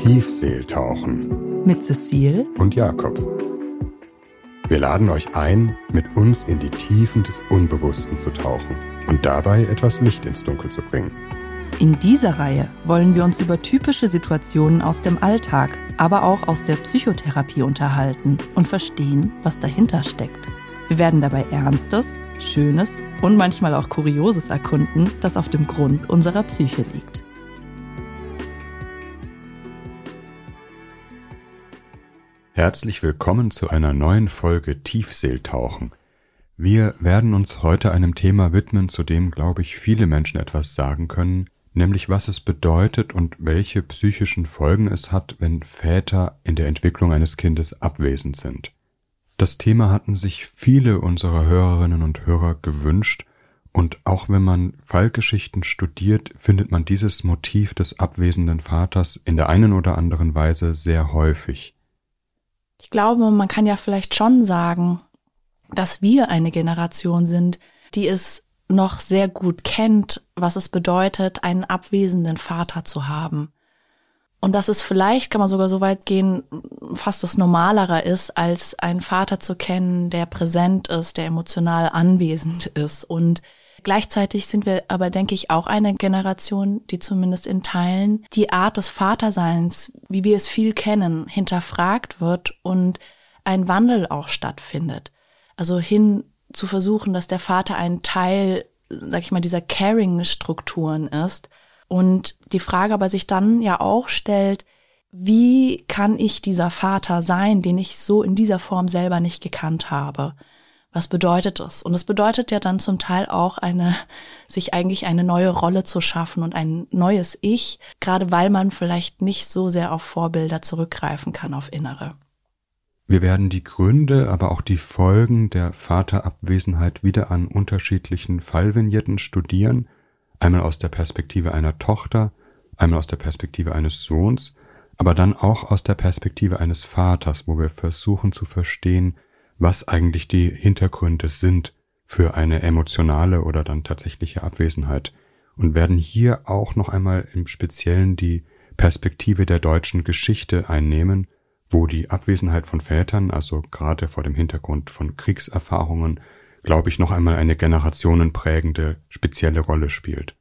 Tiefseeltauchen mit Cecile und Jakob. Wir laden euch ein, mit uns in die Tiefen des Unbewussten zu tauchen und dabei etwas Licht ins Dunkel zu bringen. In dieser Reihe wollen wir uns über typische Situationen aus dem Alltag, aber auch aus der Psychotherapie unterhalten und verstehen, was dahinter steckt. Wir werden dabei Ernstes, Schönes und manchmal auch Kurioses erkunden, das auf dem Grund unserer Psyche liegt. Herzlich willkommen zu einer neuen Folge Tiefseeltauchen. Wir werden uns heute einem Thema widmen, zu dem, glaube ich, viele Menschen etwas sagen können, nämlich was es bedeutet und welche psychischen Folgen es hat, wenn Väter in der Entwicklung eines Kindes abwesend sind. Das Thema hatten sich viele unserer Hörerinnen und Hörer gewünscht, und auch wenn man Fallgeschichten studiert, findet man dieses Motiv des abwesenden Vaters in der einen oder anderen Weise sehr häufig. Ich glaube, man kann ja vielleicht schon sagen, dass wir eine Generation sind, die es noch sehr gut kennt, was es bedeutet, einen abwesenden Vater zu haben. Und dass es vielleicht, kann man sogar so weit gehen, fast das Normalere ist, als einen Vater zu kennen, der präsent ist, der emotional anwesend ist. Und gleichzeitig sind wir aber, denke ich, auch eine Generation, die zumindest in Teilen die Art des Vaterseins, wie wir es viel kennen, hinterfragt wird und ein Wandel auch stattfindet. Also hin zu versuchen, dass der Vater ein Teil, sag ich mal, dieser Caring-Strukturen ist. Und die Frage aber sich dann ja auch stellt, wie kann ich dieser Vater sein, den ich so in dieser Form selber nicht gekannt habe? Was bedeutet das? Und es bedeutet ja dann zum Teil auch sich eigentlich eine neue Rolle zu schaffen und ein neues Ich, gerade weil man vielleicht nicht so sehr auf Vorbilder zurückgreifen kann, auf Innere. Wir werden die Gründe, aber auch die Folgen der Vaterabwesenheit wieder an unterschiedlichen Fallvignetten studieren, einmal aus der Perspektive einer Tochter, einmal aus der Perspektive eines Sohns, aber dann auch aus der Perspektive eines Vaters, wo wir versuchen zu verstehen, was eigentlich die Hintergründe sind für eine emotionale oder dann tatsächliche Abwesenheit, und werden hier auch noch einmal im Speziellen die Perspektive der deutschen Geschichte einnehmen, wo die Abwesenheit von Vätern, also gerade vor dem Hintergrund von Kriegserfahrungen, glaube ich, noch einmal eine generationenprägende spezielle Rolle spielt.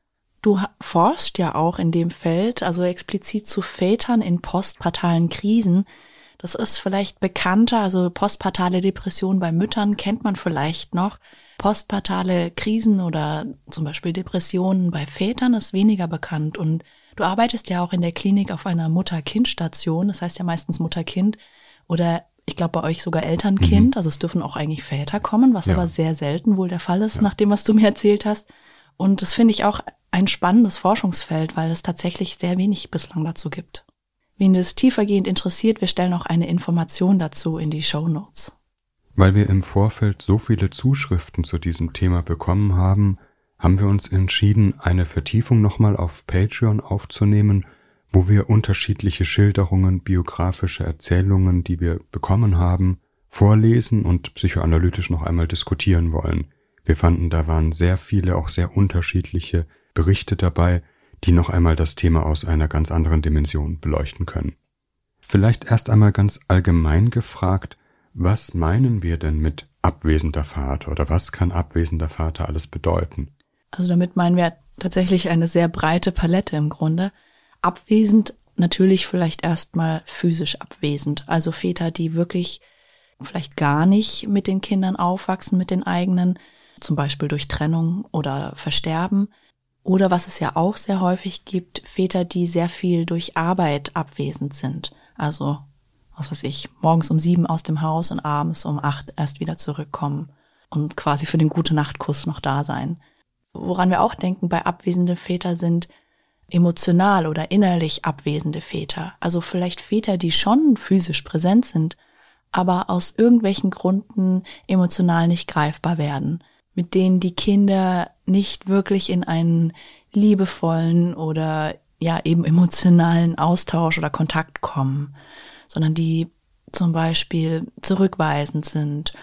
Du forschst ja auch in dem Feld, also explizit zu Vätern in postpartalen Krisen. Das ist vielleicht bekannter, also postpartale Depression bei Müttern kennt man vielleicht noch. Postpartale Krisen oder zum Beispiel Depressionen bei Vätern ist weniger bekannt. Und du arbeitest ja auch in der Klinik auf einer Mutter-Kind-Station, das heißt ja meistens Mutter-Kind oder ich glaube bei euch sogar Eltern-Kind, also es dürfen auch eigentlich Väter kommen, was aber sehr selten wohl der Fall ist, nach dem, was du mir erzählt hast. Und das finde ich auch ein spannendes Forschungsfeld, weil es tatsächlich sehr wenig bislang dazu gibt. Wen das tiefergehend interessiert, wir stellen auch eine Information dazu in die Shownotes. Weil wir im Vorfeld so viele Zuschriften zu diesem Thema bekommen haben, haben wir uns entschieden, eine Vertiefung nochmal auf Patreon aufzunehmen, wo wir unterschiedliche Schilderungen, biografische Erzählungen, die wir bekommen haben, vorlesen und psychoanalytisch noch einmal diskutieren wollen. Wir fanden, da waren sehr viele, auch sehr unterschiedliche Berichte dabei, die noch einmal das Thema aus einer ganz anderen Dimension beleuchten können. Vielleicht erst einmal ganz allgemein gefragt, was meinen wir denn mit abwesender Vater oder was kann abwesender Vater alles bedeuten? Also damit meinen wir tatsächlich eine sehr breite Palette im Grunde. Abwesend natürlich vielleicht erstmal physisch abwesend, also Väter, die wirklich vielleicht gar nicht mit den Kindern aufwachsen, mit den eigenen, zum Beispiel durch Trennung oder Versterben. Oder was es ja auch sehr häufig gibt, Väter, die sehr viel durch Arbeit abwesend sind. Also, was weiß ich, morgens um 7 aus dem Haus und abends um 8 erst wieder zurückkommen und quasi für den Gute-Nacht-Kuss noch da sein. Woran wir auch denken bei abwesenden Vätern sind emotional oder innerlich abwesende Väter. Also vielleicht Väter, die schon physisch präsent sind, aber aus irgendwelchen Gründen emotional nicht greifbar werden, mit denen die Kinder nicht wirklich in einen liebevollen oder ja eben emotionalen Austausch oder Kontakt kommen, sondern die zum Beispiel zurückweisend sind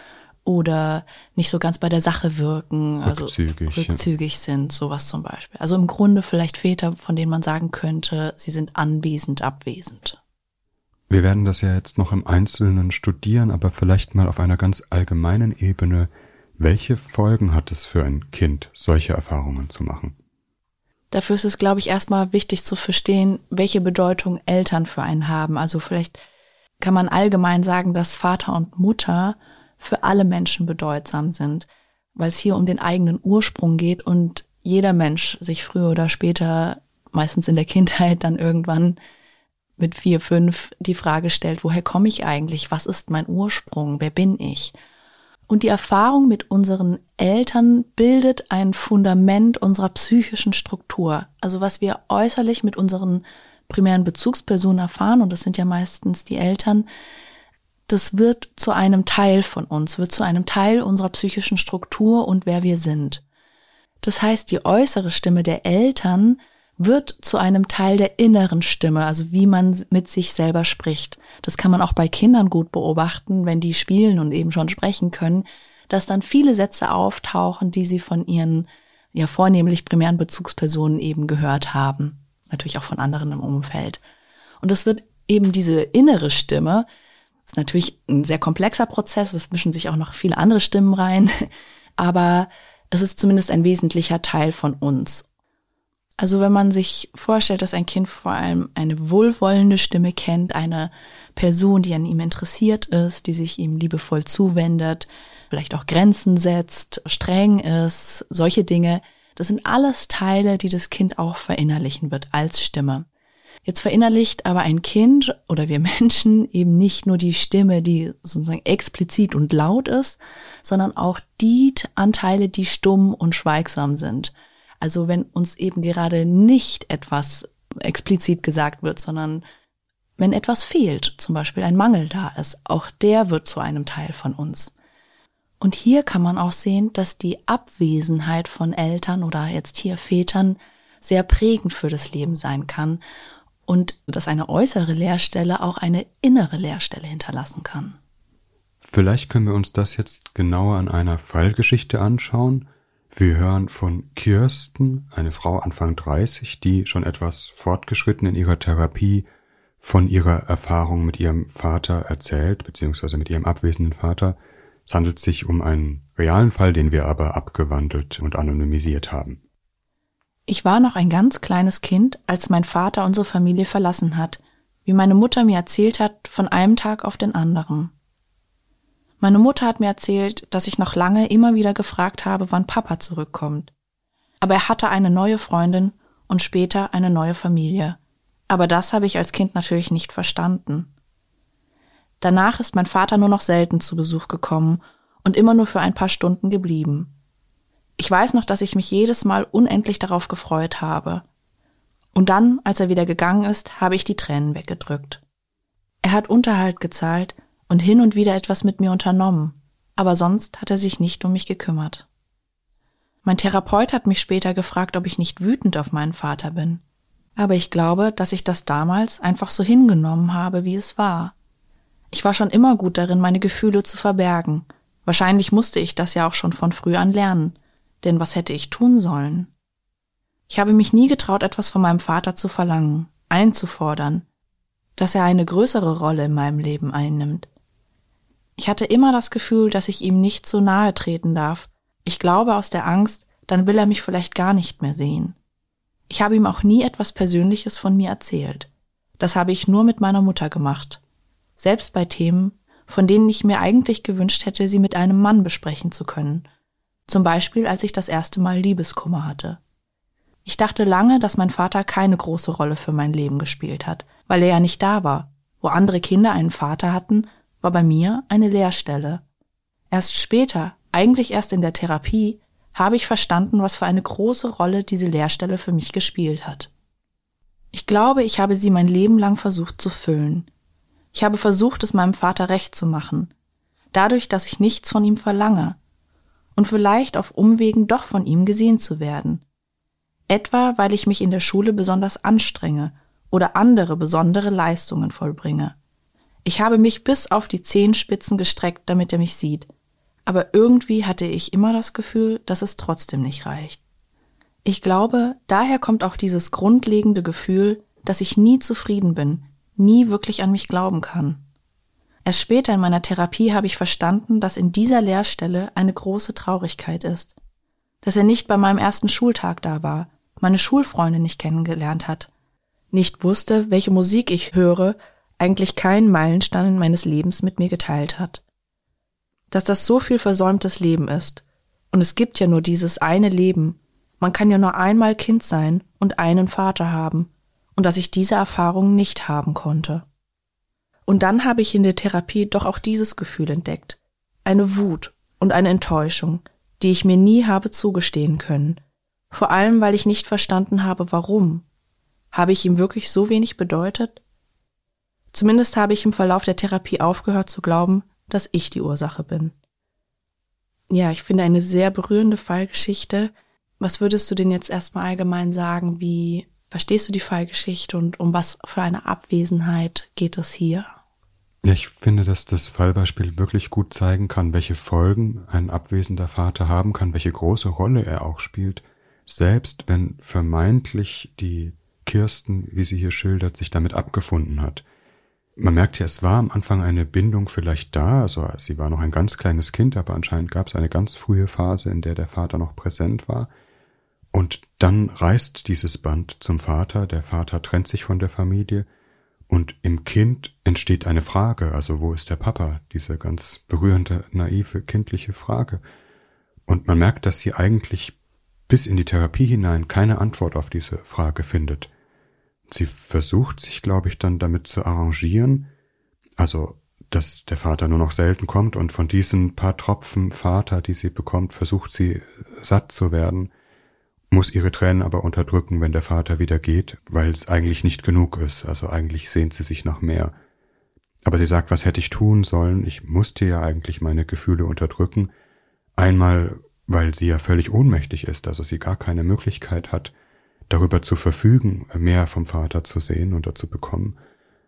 oder nicht so ganz bei der Sache wirken, rückzügig sind, sowas zum Beispiel. Also im Grunde vielleicht Väter, von denen man sagen könnte, sie sind anwesend, abwesend. Wir werden das ja jetzt noch im Einzelnen studieren, aber vielleicht mal auf einer ganz allgemeinen Ebene. Welche Folgen hat es für ein Kind, solche Erfahrungen zu machen? Dafür ist es, glaube ich, erstmal wichtig zu verstehen, welche Bedeutung Eltern für einen haben. Also vielleicht kann man allgemein sagen, dass Vater und Mutter für alle Menschen bedeutsam sind, weil es hier um den eigenen Ursprung geht und jeder Mensch sich früher oder später, meistens in der Kindheit, dann irgendwann mit 4, 5 die Frage stellt, woher komme ich eigentlich? Was ist mein Ursprung? Wer bin ich? Und die Erfahrung mit unseren Eltern bildet ein Fundament unserer psychischen Struktur. Also was wir äußerlich mit unseren primären Bezugspersonen erfahren, und das sind ja meistens die Eltern, das wird zu einem Teil von uns, wird zu einem Teil unserer psychischen Struktur und wer wir sind. Das heißt, die äußere Stimme der Eltern wird zu einem Teil der inneren Stimme, also wie man mit sich selber spricht. Das kann man auch bei Kindern gut beobachten, wenn die spielen und eben schon sprechen können, dass dann viele Sätze auftauchen, die sie von ihren, ja vornehmlich primären Bezugspersonen eben gehört haben. Natürlich auch von anderen im Umfeld. Und es wird eben diese innere Stimme, das ist natürlich ein sehr komplexer Prozess, es mischen sich auch noch viele andere Stimmen rein, aber es ist zumindest ein wesentlicher Teil von uns. Also wenn man sich vorstellt, dass ein Kind vor allem eine wohlwollende Stimme kennt, eine Person, die an ihm interessiert ist, die sich ihm liebevoll zuwendet, vielleicht auch Grenzen setzt, streng ist, solche Dinge, das sind alles Teile, die das Kind auch verinnerlichen wird als Stimme. Jetzt verinnerlicht aber ein Kind oder wir Menschen eben nicht nur die Stimme, die sozusagen explizit und laut ist, sondern auch die Anteile, die stumm und schweigsam sind. Also wenn uns eben gerade nicht etwas explizit gesagt wird, sondern wenn etwas fehlt, zum Beispiel ein Mangel da ist, auch der wird zu einem Teil von uns. Und hier kann man auch sehen, dass die Abwesenheit von Eltern oder jetzt hier Vätern sehr prägend für das Leben sein kann und dass eine äußere Leerstelle auch eine innere Leerstelle hinterlassen kann. Vielleicht können wir uns das jetzt genauer an einer Fallgeschichte anschauen. Wir hören von Kirsten, eine Frau Anfang 30, die schon etwas fortgeschritten in ihrer Therapie von ihrer Erfahrung mit ihrem Vater erzählt, beziehungsweise mit ihrem abwesenden Vater. Es handelt sich um einen realen Fall, den wir aber abgewandelt und anonymisiert haben. Ich war noch ein ganz kleines Kind, als mein Vater unsere Familie verlassen hat, wie meine Mutter mir erzählt hat, von einem Tag auf den anderen. Meine Mutter hat mir erzählt, dass ich noch lange immer wieder gefragt habe, wann Papa zurückkommt. Aber er hatte eine neue Freundin und später eine neue Familie. Aber das habe ich als Kind natürlich nicht verstanden. Danach ist mein Vater nur noch selten zu Besuch gekommen und immer nur für ein paar Stunden geblieben. Ich weiß noch, dass ich mich jedes Mal unendlich darauf gefreut habe. Und dann, als er wieder gegangen ist, habe ich die Tränen weggedrückt. Er hat Unterhalt gezahlt und hin und wieder etwas mit mir unternommen, aber sonst hat er sich nicht um mich gekümmert. Mein Therapeut hat mich später gefragt, ob ich nicht wütend auf meinen Vater bin. Aber ich glaube, dass ich das damals einfach so hingenommen habe, wie es war. Ich war schon immer gut darin, meine Gefühle zu verbergen. Wahrscheinlich musste ich das ja auch schon von früh an lernen. Denn was hätte ich tun sollen? Ich habe mich nie getraut, etwas von meinem Vater zu verlangen, einzufordern, dass er eine größere Rolle in meinem Leben einnimmt. Ich hatte immer das Gefühl, dass ich ihm nicht so nahe treten darf. Ich glaube aus der Angst, dann will er mich vielleicht gar nicht mehr sehen. Ich habe ihm auch nie etwas Persönliches von mir erzählt. Das habe ich nur mit meiner Mutter gemacht. Selbst bei Themen, von denen ich mir eigentlich gewünscht hätte, sie mit einem Mann besprechen zu können. Zum Beispiel, als ich das erste Mal Liebeskummer hatte. Ich dachte lange, dass mein Vater keine große Rolle für mein Leben gespielt hat, weil er ja nicht da war. Wo andere Kinder einen Vater hatten, war bei mir eine Leerstelle. Erst später, eigentlich erst in der Therapie, habe ich verstanden, was für eine große Rolle diese Leerstelle für mich gespielt hat. Ich glaube, ich habe sie mein Leben lang versucht zu füllen. Ich habe versucht, es meinem Vater recht zu machen, dadurch, dass ich nichts von ihm verlange und vielleicht auf Umwegen doch von ihm gesehen zu werden. Etwa, weil ich mich in der Schule besonders anstrenge oder andere besondere Leistungen vollbringe. Ich habe mich bis auf die Zehenspitzen gestreckt, damit er mich sieht, Aber irgendwie hatte ich immer das Gefühl, dass es trotzdem nicht reicht. Ich glaube, daher kommt auch dieses grundlegende Gefühl, dass ich nie zufrieden bin, nie wirklich an mich glauben kann. Erst später in meiner Therapie habe ich verstanden, dass in dieser Leerstelle eine große Traurigkeit ist. Dass er nicht bei meinem ersten Schultag da war, meine Schulfreunde nicht kennengelernt hat, nicht wusste, welche Musik ich höre, eigentlich keinen Meilenstein meines Lebens mit mir geteilt hat. Dass das so viel versäumtes Leben ist. Und es gibt ja nur dieses eine Leben. Man kann ja nur einmal Kind sein und einen Vater haben. Und dass ich diese Erfahrung nicht haben konnte. Und dann habe ich in der Therapie doch auch dieses Gefühl entdeckt. Eine Wut und eine Enttäuschung, die ich mir nie habe zugestehen können. Vor allem, weil ich nicht verstanden habe, warum. Habe ich ihm wirklich so wenig bedeutet? Zumindest habe ich im Verlauf der Therapie aufgehört zu glauben, dass ich die Ursache bin. Ja, ich finde eine sehr berührende Fallgeschichte. Was würdest du denn jetzt erstmal allgemein sagen? Wie verstehst du die Fallgeschichte und um was für eine Abwesenheit geht es hier? Ja, ich finde, dass das Fallbeispiel wirklich gut zeigen kann, welche Folgen ein abwesender Vater haben kann, welche große Rolle er auch spielt, selbst wenn vermeintlich die Kirsten, wie sie hier schildert, sich damit abgefunden hat. Man merkt ja, es war am Anfang eine Bindung vielleicht da, also sie war noch ein ganz kleines Kind, aber anscheinend gab es eine ganz frühe Phase, in der der Vater noch präsent war. Und dann reißt dieses Band zum Vater, der Vater trennt sich von der Familie und im Kind entsteht eine Frage, also wo ist der Papa? Diese ganz berührende, naive, kindliche Frage. Und man merkt, dass sie eigentlich bis in die Therapie hinein keine Antwort auf diese Frage findet. Sie versucht sich, glaube ich, dann damit zu arrangieren, also dass der Vater nur noch selten kommt und von diesen paar Tropfen Vater, die sie bekommt, versucht sie satt zu werden, muss ihre Tränen aber unterdrücken, wenn der Vater wieder geht, weil es eigentlich nicht genug ist, also eigentlich sehnt sie sich nach mehr. Aber sie sagt, was hätte ich tun sollen? Ich musste ja eigentlich meine Gefühle unterdrücken, einmal, weil sie ja völlig ohnmächtig ist, also sie gar keine Möglichkeit hat, darüber zu verfügen, mehr vom Vater zu sehen oder zu bekommen.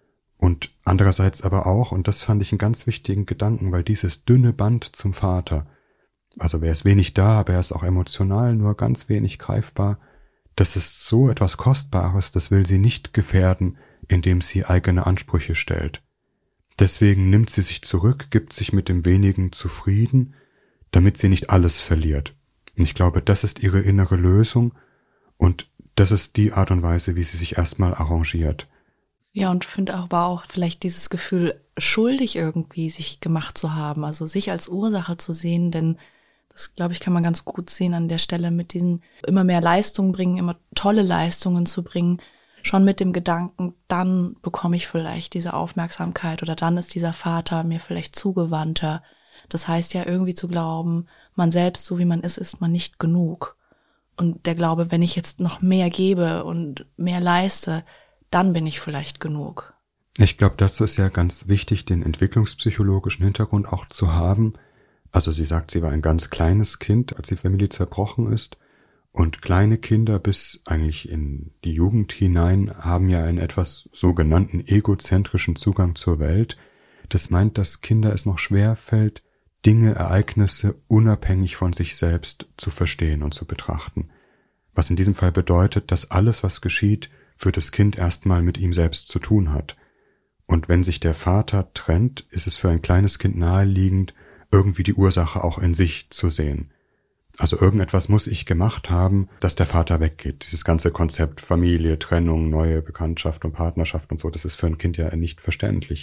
Und andererseits aber auch, und das fand ich einen ganz wichtigen Gedanken, weil dieses dünne Band zum Vater, also er ist wenig da, aber er ist auch emotional nur ganz wenig greifbar, das ist so etwas Kostbares, das will sie nicht gefährden, indem sie eigene Ansprüche stellt. Deswegen nimmt sie sich zurück, gibt sich mit dem Wenigen zufrieden, damit sie nicht alles verliert. Und ich glaube, das ist ihre innere Lösung und das ist die Art und Weise, wie sie sich erstmal arrangiert. Ja, und finde aber auch vielleicht dieses Gefühl, schuldig irgendwie sich gemacht zu haben, also sich als Ursache zu sehen, denn das, glaube ich, kann man ganz gut sehen an der Stelle mit diesen immer mehr Leistungen bringen, immer tolle Leistungen zu bringen, schon mit dem Gedanken, dann bekomme ich vielleicht diese Aufmerksamkeit oder dann ist dieser Vater mir vielleicht zugewandter. Das heißt ja irgendwie zu glauben, man selbst, so wie man ist man nicht genug. Und der Glaube, wenn ich jetzt noch mehr gebe und mehr leiste, dann bin ich vielleicht genug. Ich glaube, dazu ist ja ganz wichtig, den entwicklungspsychologischen Hintergrund auch zu haben. Also sie sagt, sie war ein ganz kleines Kind, als die Familie zerbrochen ist. Und kleine Kinder bis eigentlich in die Jugend hinein haben ja einen etwas sogenannten egozentrischen Zugang zur Welt. Das meint, dass Kinder es noch schwer fällt, Dinge, Ereignisse unabhängig von sich selbst zu verstehen und zu betrachten. Was in diesem Fall bedeutet, dass alles, was geschieht, für das Kind erstmal mit ihm selbst zu tun hat. Und wenn sich der Vater trennt, ist es für ein kleines Kind naheliegend, irgendwie die Ursache auch in sich zu sehen. Also irgendetwas muss ich gemacht haben, dass der Vater weggeht. Dieses ganze Konzept Familie, Trennung, neue Bekanntschaft und Partnerschaft und so, das ist für ein Kind ja nicht verständlich.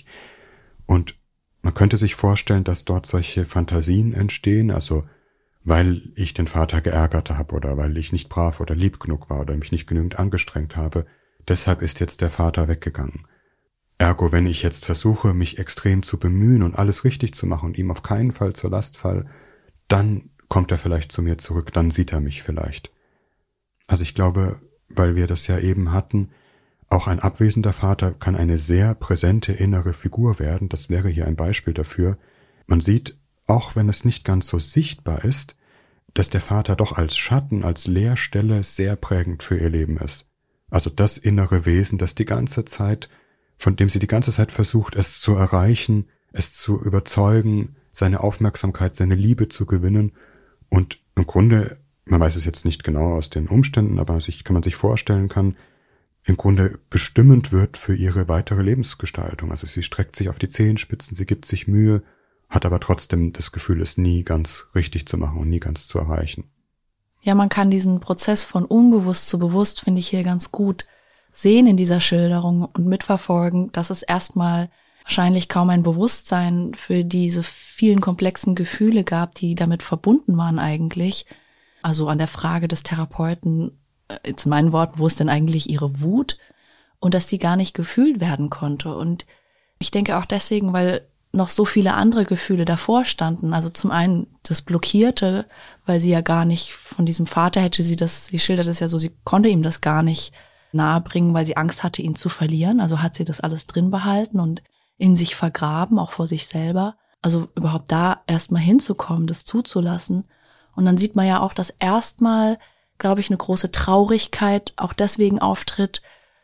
Und man könnte sich vorstellen, dass dort solche Fantasien entstehen, also weil ich den Vater geärgert habe oder weil ich nicht brav oder lieb genug war oder mich nicht genügend angestrengt habe, deshalb ist jetzt der Vater weggegangen. Ergo, wenn ich jetzt versuche, mich extrem zu bemühen und alles richtig zu machen und ihm auf keinen Fall zur Last fall, dann kommt er vielleicht zu mir zurück, dann sieht er mich vielleicht. Also ich glaube, weil wir das ja eben hatten, auch ein abwesender Vater kann eine sehr präsente innere Figur werden. Das wäre hier ein Beispiel dafür. Man sieht, auch wenn es nicht ganz so sichtbar ist, dass der Vater doch als Schatten, als Leerstelle sehr prägend für ihr Leben ist. Also das innere Wesen, das die ganze Zeit, von dem sie die ganze Zeit versucht, es zu erreichen, es zu überzeugen, seine Aufmerksamkeit, seine Liebe zu gewinnen und im Grunde, man weiß es jetzt nicht genau aus den Umständen, aber kann man sich vorstellen kann, im Grunde bestimmend wird für ihre weitere Lebensgestaltung. Also sie streckt sich auf die Zehenspitzen, sie gibt sich Mühe, hat aber trotzdem das Gefühl, es nie ganz richtig zu machen und nie ganz zu erreichen. Ja, man kann diesen Prozess von unbewusst zu bewusst, finde ich hier ganz gut sehen in dieser Schilderung und mitverfolgen, dass es erstmal wahrscheinlich kaum ein Bewusstsein für diese vielen komplexen Gefühle gab, die damit verbunden waren eigentlich. Also an der Frage des Therapeuten, jetzt in meinen Worten, wo ist denn eigentlich ihre Wut? Und dass die gar nicht gefühlt werden konnte. Und ich denke auch deswegen, weil noch so viele andere Gefühle davor standen. Also zum einen das Blockierte, weil sie ja gar nicht von diesem Vater hätte sie schildert es ja so, sie konnte ihm das gar nicht nahebringen, weil sie Angst hatte, ihn zu verlieren. Also hat sie das alles drin behalten und in sich vergraben, auch vor sich selber. Also überhaupt da erstmal hinzukommen, das zuzulassen. Und dann sieht man ja auch, dass erstmal, glaube ich, eine große Traurigkeit auch deswegen auftritt,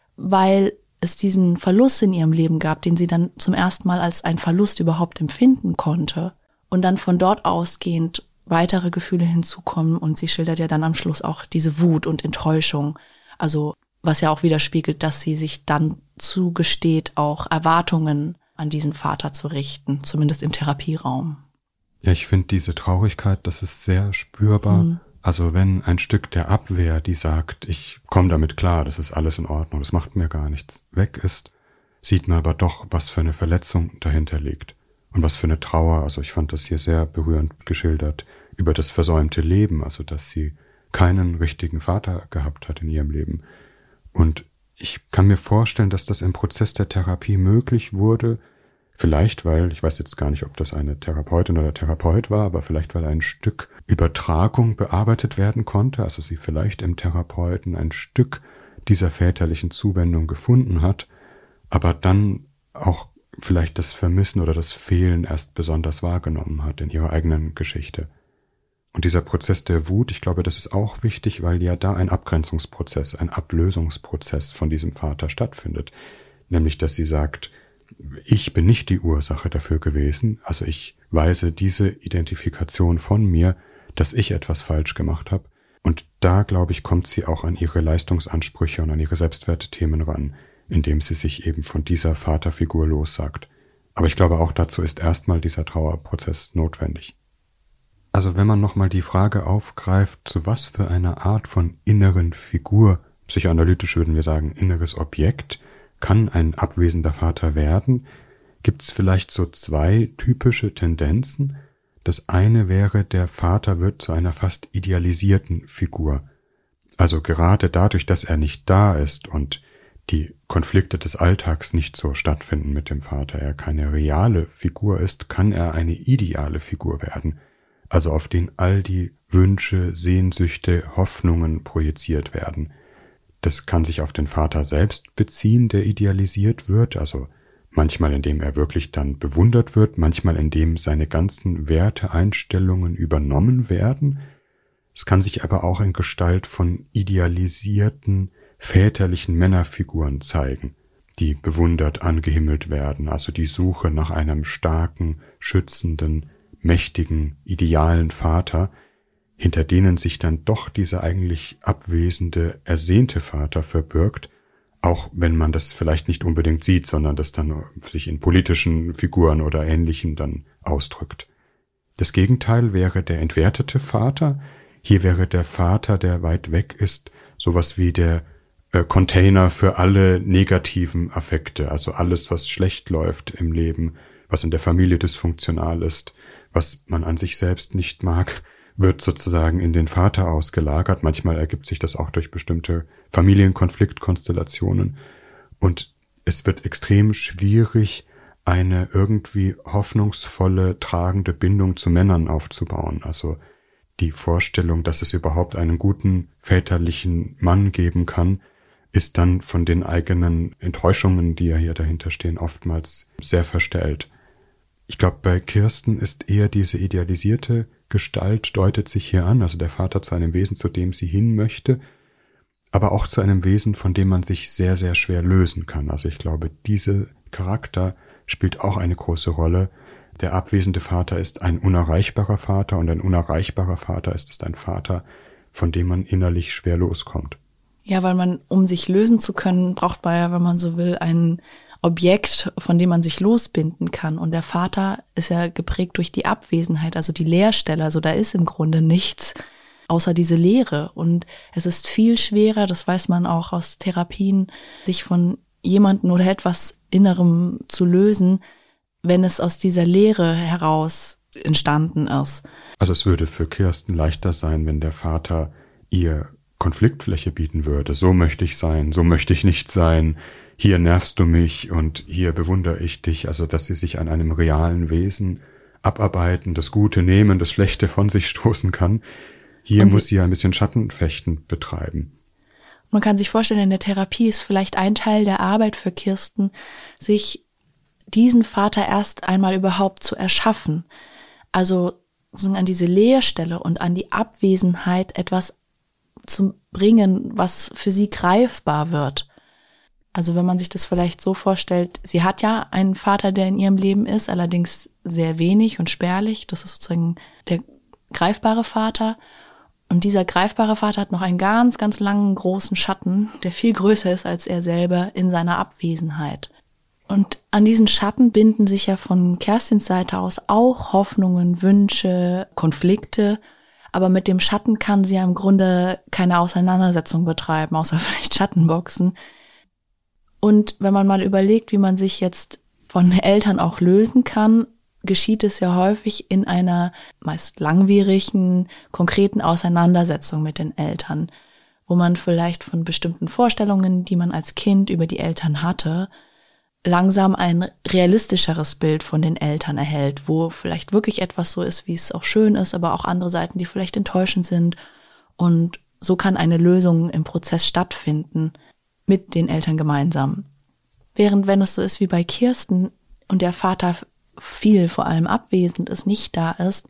weil es diesen Verlust in ihrem Leben gab, den sie dann zum ersten Mal als einen Verlust überhaupt empfinden konnte. Und dann von dort ausgehend weitere Gefühle hinzukommen. Und sie schildert ja dann am Schluss auch diese Wut und Enttäuschung. Also was ja auch widerspiegelt, dass sie sich dann zugesteht, auch Erwartungen an diesen Vater zu richten, zumindest im Therapieraum. Ja, ich finde diese Traurigkeit, das ist sehr spürbar. Mhm. Also wenn ein Stück der Abwehr, die sagt, ich komme damit klar, das ist alles in Ordnung, das macht mir gar nichts, weg ist, sieht man aber doch, was für eine Verletzung dahinter liegt und was für eine Trauer. Also ich fand das hier sehr berührend geschildert über das versäumte Leben, also dass sie keinen richtigen Vater gehabt hat in ihrem Leben. Und ich kann mir vorstellen, dass das im Prozess der Therapie möglich wurde, vielleicht weil, ich weiß jetzt gar nicht, ob das eine Therapeutin oder Therapeut war, aber vielleicht weil ein Stück Übertragung bearbeitet werden konnte, also sie vielleicht im Therapeuten ein Stück dieser väterlichen Zuwendung gefunden hat, aber dann auch vielleicht das Vermissen oder das Fehlen erst besonders wahrgenommen hat in ihrer eigenen Geschichte. Und dieser Prozess der Wut, ich glaube, das ist auch wichtig, weil ja da ein Abgrenzungsprozess, ein Ablösungsprozess von diesem Vater stattfindet. Nämlich, dass sie sagt, ich bin nicht die Ursache dafür gewesen, also ich weise diese Identifikation von mir, dass ich etwas falsch gemacht habe. Und da, glaube ich, kommt sie auch an ihre Leistungsansprüche und an ihre Selbstwertthemen ran, indem sie sich eben von dieser Vaterfigur lossagt. Aber ich glaube, auch dazu ist erstmal dieser Trauerprozess notwendig. Also wenn man nochmal die Frage aufgreift, zu was für einer Art von inneren Figur, psychoanalytisch würden wir sagen inneres Objekt, kann ein abwesender Vater werden, gibt es vielleicht so zwei typische Tendenzen. Das eine wäre, der Vater wird zu einer fast idealisierten Figur. Also gerade dadurch, dass er nicht da ist und die Konflikte des Alltags nicht so stattfinden mit dem Vater, er keine reale Figur ist, kann er eine ideale Figur werden. Also auf den all die Wünsche, Sehnsüchte, Hoffnungen projiziert werden. Das kann sich auf den Vater selbst beziehen, der idealisiert wird, also manchmal indem er wirklich dann bewundert wird, manchmal indem seine ganzen Werte, Einstellungen übernommen werden. Es kann sich aber auch in Gestalt von idealisierten, väterlichen Männerfiguren zeigen, die bewundert, angehimmelt werden, also die Suche nach einem starken, schützenden, mächtigen, idealen Vater, hinter denen sich dann doch dieser eigentlich abwesende, ersehnte Vater verbirgt, auch wenn man das vielleicht nicht unbedingt sieht, sondern das dann sich in politischen Figuren oder Ähnlichem dann ausdrückt. Das Gegenteil wäre der entwertete Vater. Hier wäre der Vater, der weit weg ist, sowas wie der Container für alle negativen Affekte, also alles, was schlecht läuft im Leben, was in der Familie dysfunktional ist, was man an sich selbst nicht mag, wird sozusagen in den Vater ausgelagert. Manchmal ergibt sich das auch durch bestimmte Familienkonfliktkonstellationen. Und es wird extrem schwierig, eine irgendwie hoffnungsvolle, tragende Bindung zu Männern aufzubauen. Also die Vorstellung, dass es überhaupt einen guten väterlichen Mann geben kann, ist dann von den eigenen Enttäuschungen, die ja hier dahinter stehen, oftmals sehr verstellt. Ich glaube, bei Kirsten ist eher diese idealisierte Gestalt, deutet sich hier an, also der Vater zu einem Wesen, zu dem sie hin möchte, aber auch zu einem Wesen, von dem man sich sehr, sehr schwer lösen kann. Also ich glaube, dieser Charakter spielt auch eine große Rolle, Der abwesende Vater ist ein unerreichbarer Vater und ein unerreichbarer Vater ist ein Vater, von dem man innerlich schwer loskommt. Ja, weil man, um sich lösen zu können, braucht man ja, wenn man so will, ein Objekt, von dem man sich losbinden kann. Und der Vater ist ja geprägt durch die Abwesenheit, also die Leerstelle. Also da ist im Grunde nichts außer diese Leere. Und es ist viel schwerer, das weiß man auch aus Therapien, sich von jemandem oder etwas Innerem zu lösen, wenn es aus dieser Leere heraus entstanden ist. Also es würde für Kirsten leichter sein, wenn der Vater ihr Konfliktfläche bieten würde. So möchte ich sein, so möchte ich nicht sein. Hier nervst du mich und hier bewundere ich dich. Also dass sie sich an einem realen Wesen abarbeiten, das Gute nehmen, das Schlechte von sich stoßen kann. Hier muss sie ein bisschen Schattenfechten betreiben. Man kann sich vorstellen, in der Therapie ist vielleicht ein Teil der Arbeit für Kirsten, sich diesen Vater erst einmal überhaupt zu erschaffen. Also an diese Leerstelle und an die Abwesenheit etwas zu bringen, was für sie greifbar wird. Also wenn man sich das vielleicht so vorstellt, sie hat ja einen Vater, der in ihrem Leben ist, allerdings sehr wenig und spärlich. Das ist sozusagen der greifbare Vater. Und dieser greifbare Vater hat noch einen ganz, ganz langen, großen Schatten, der viel größer ist als er selber in seiner Abwesenheit. Und an diesen Schatten binden sich ja von Kerstins Seite aus auch Hoffnungen, Wünsche, Konflikte. Aber mit dem Schatten kann sie ja im Grunde keine Auseinandersetzung betreiben, außer vielleicht Schattenboxen. Und wenn man mal überlegt, wie man sich jetzt von Eltern auch lösen kann, geschieht es ja häufig in einer meist langwierigen, konkreten Auseinandersetzung mit den Eltern, wo man vielleicht von bestimmten Vorstellungen, die man als Kind über die Eltern hatte, langsam ein realistischeres Bild von den Eltern erhält, wo vielleicht wirklich etwas so ist, wie es auch schön ist, aber auch andere Seiten, die vielleicht enttäuschend sind. Und so kann eine Lösung im Prozess stattfinden, mit den Eltern gemeinsam. Während wenn es so ist wie bei Kirsten und der Vater viel, vor allem abwesend ist, nicht da ist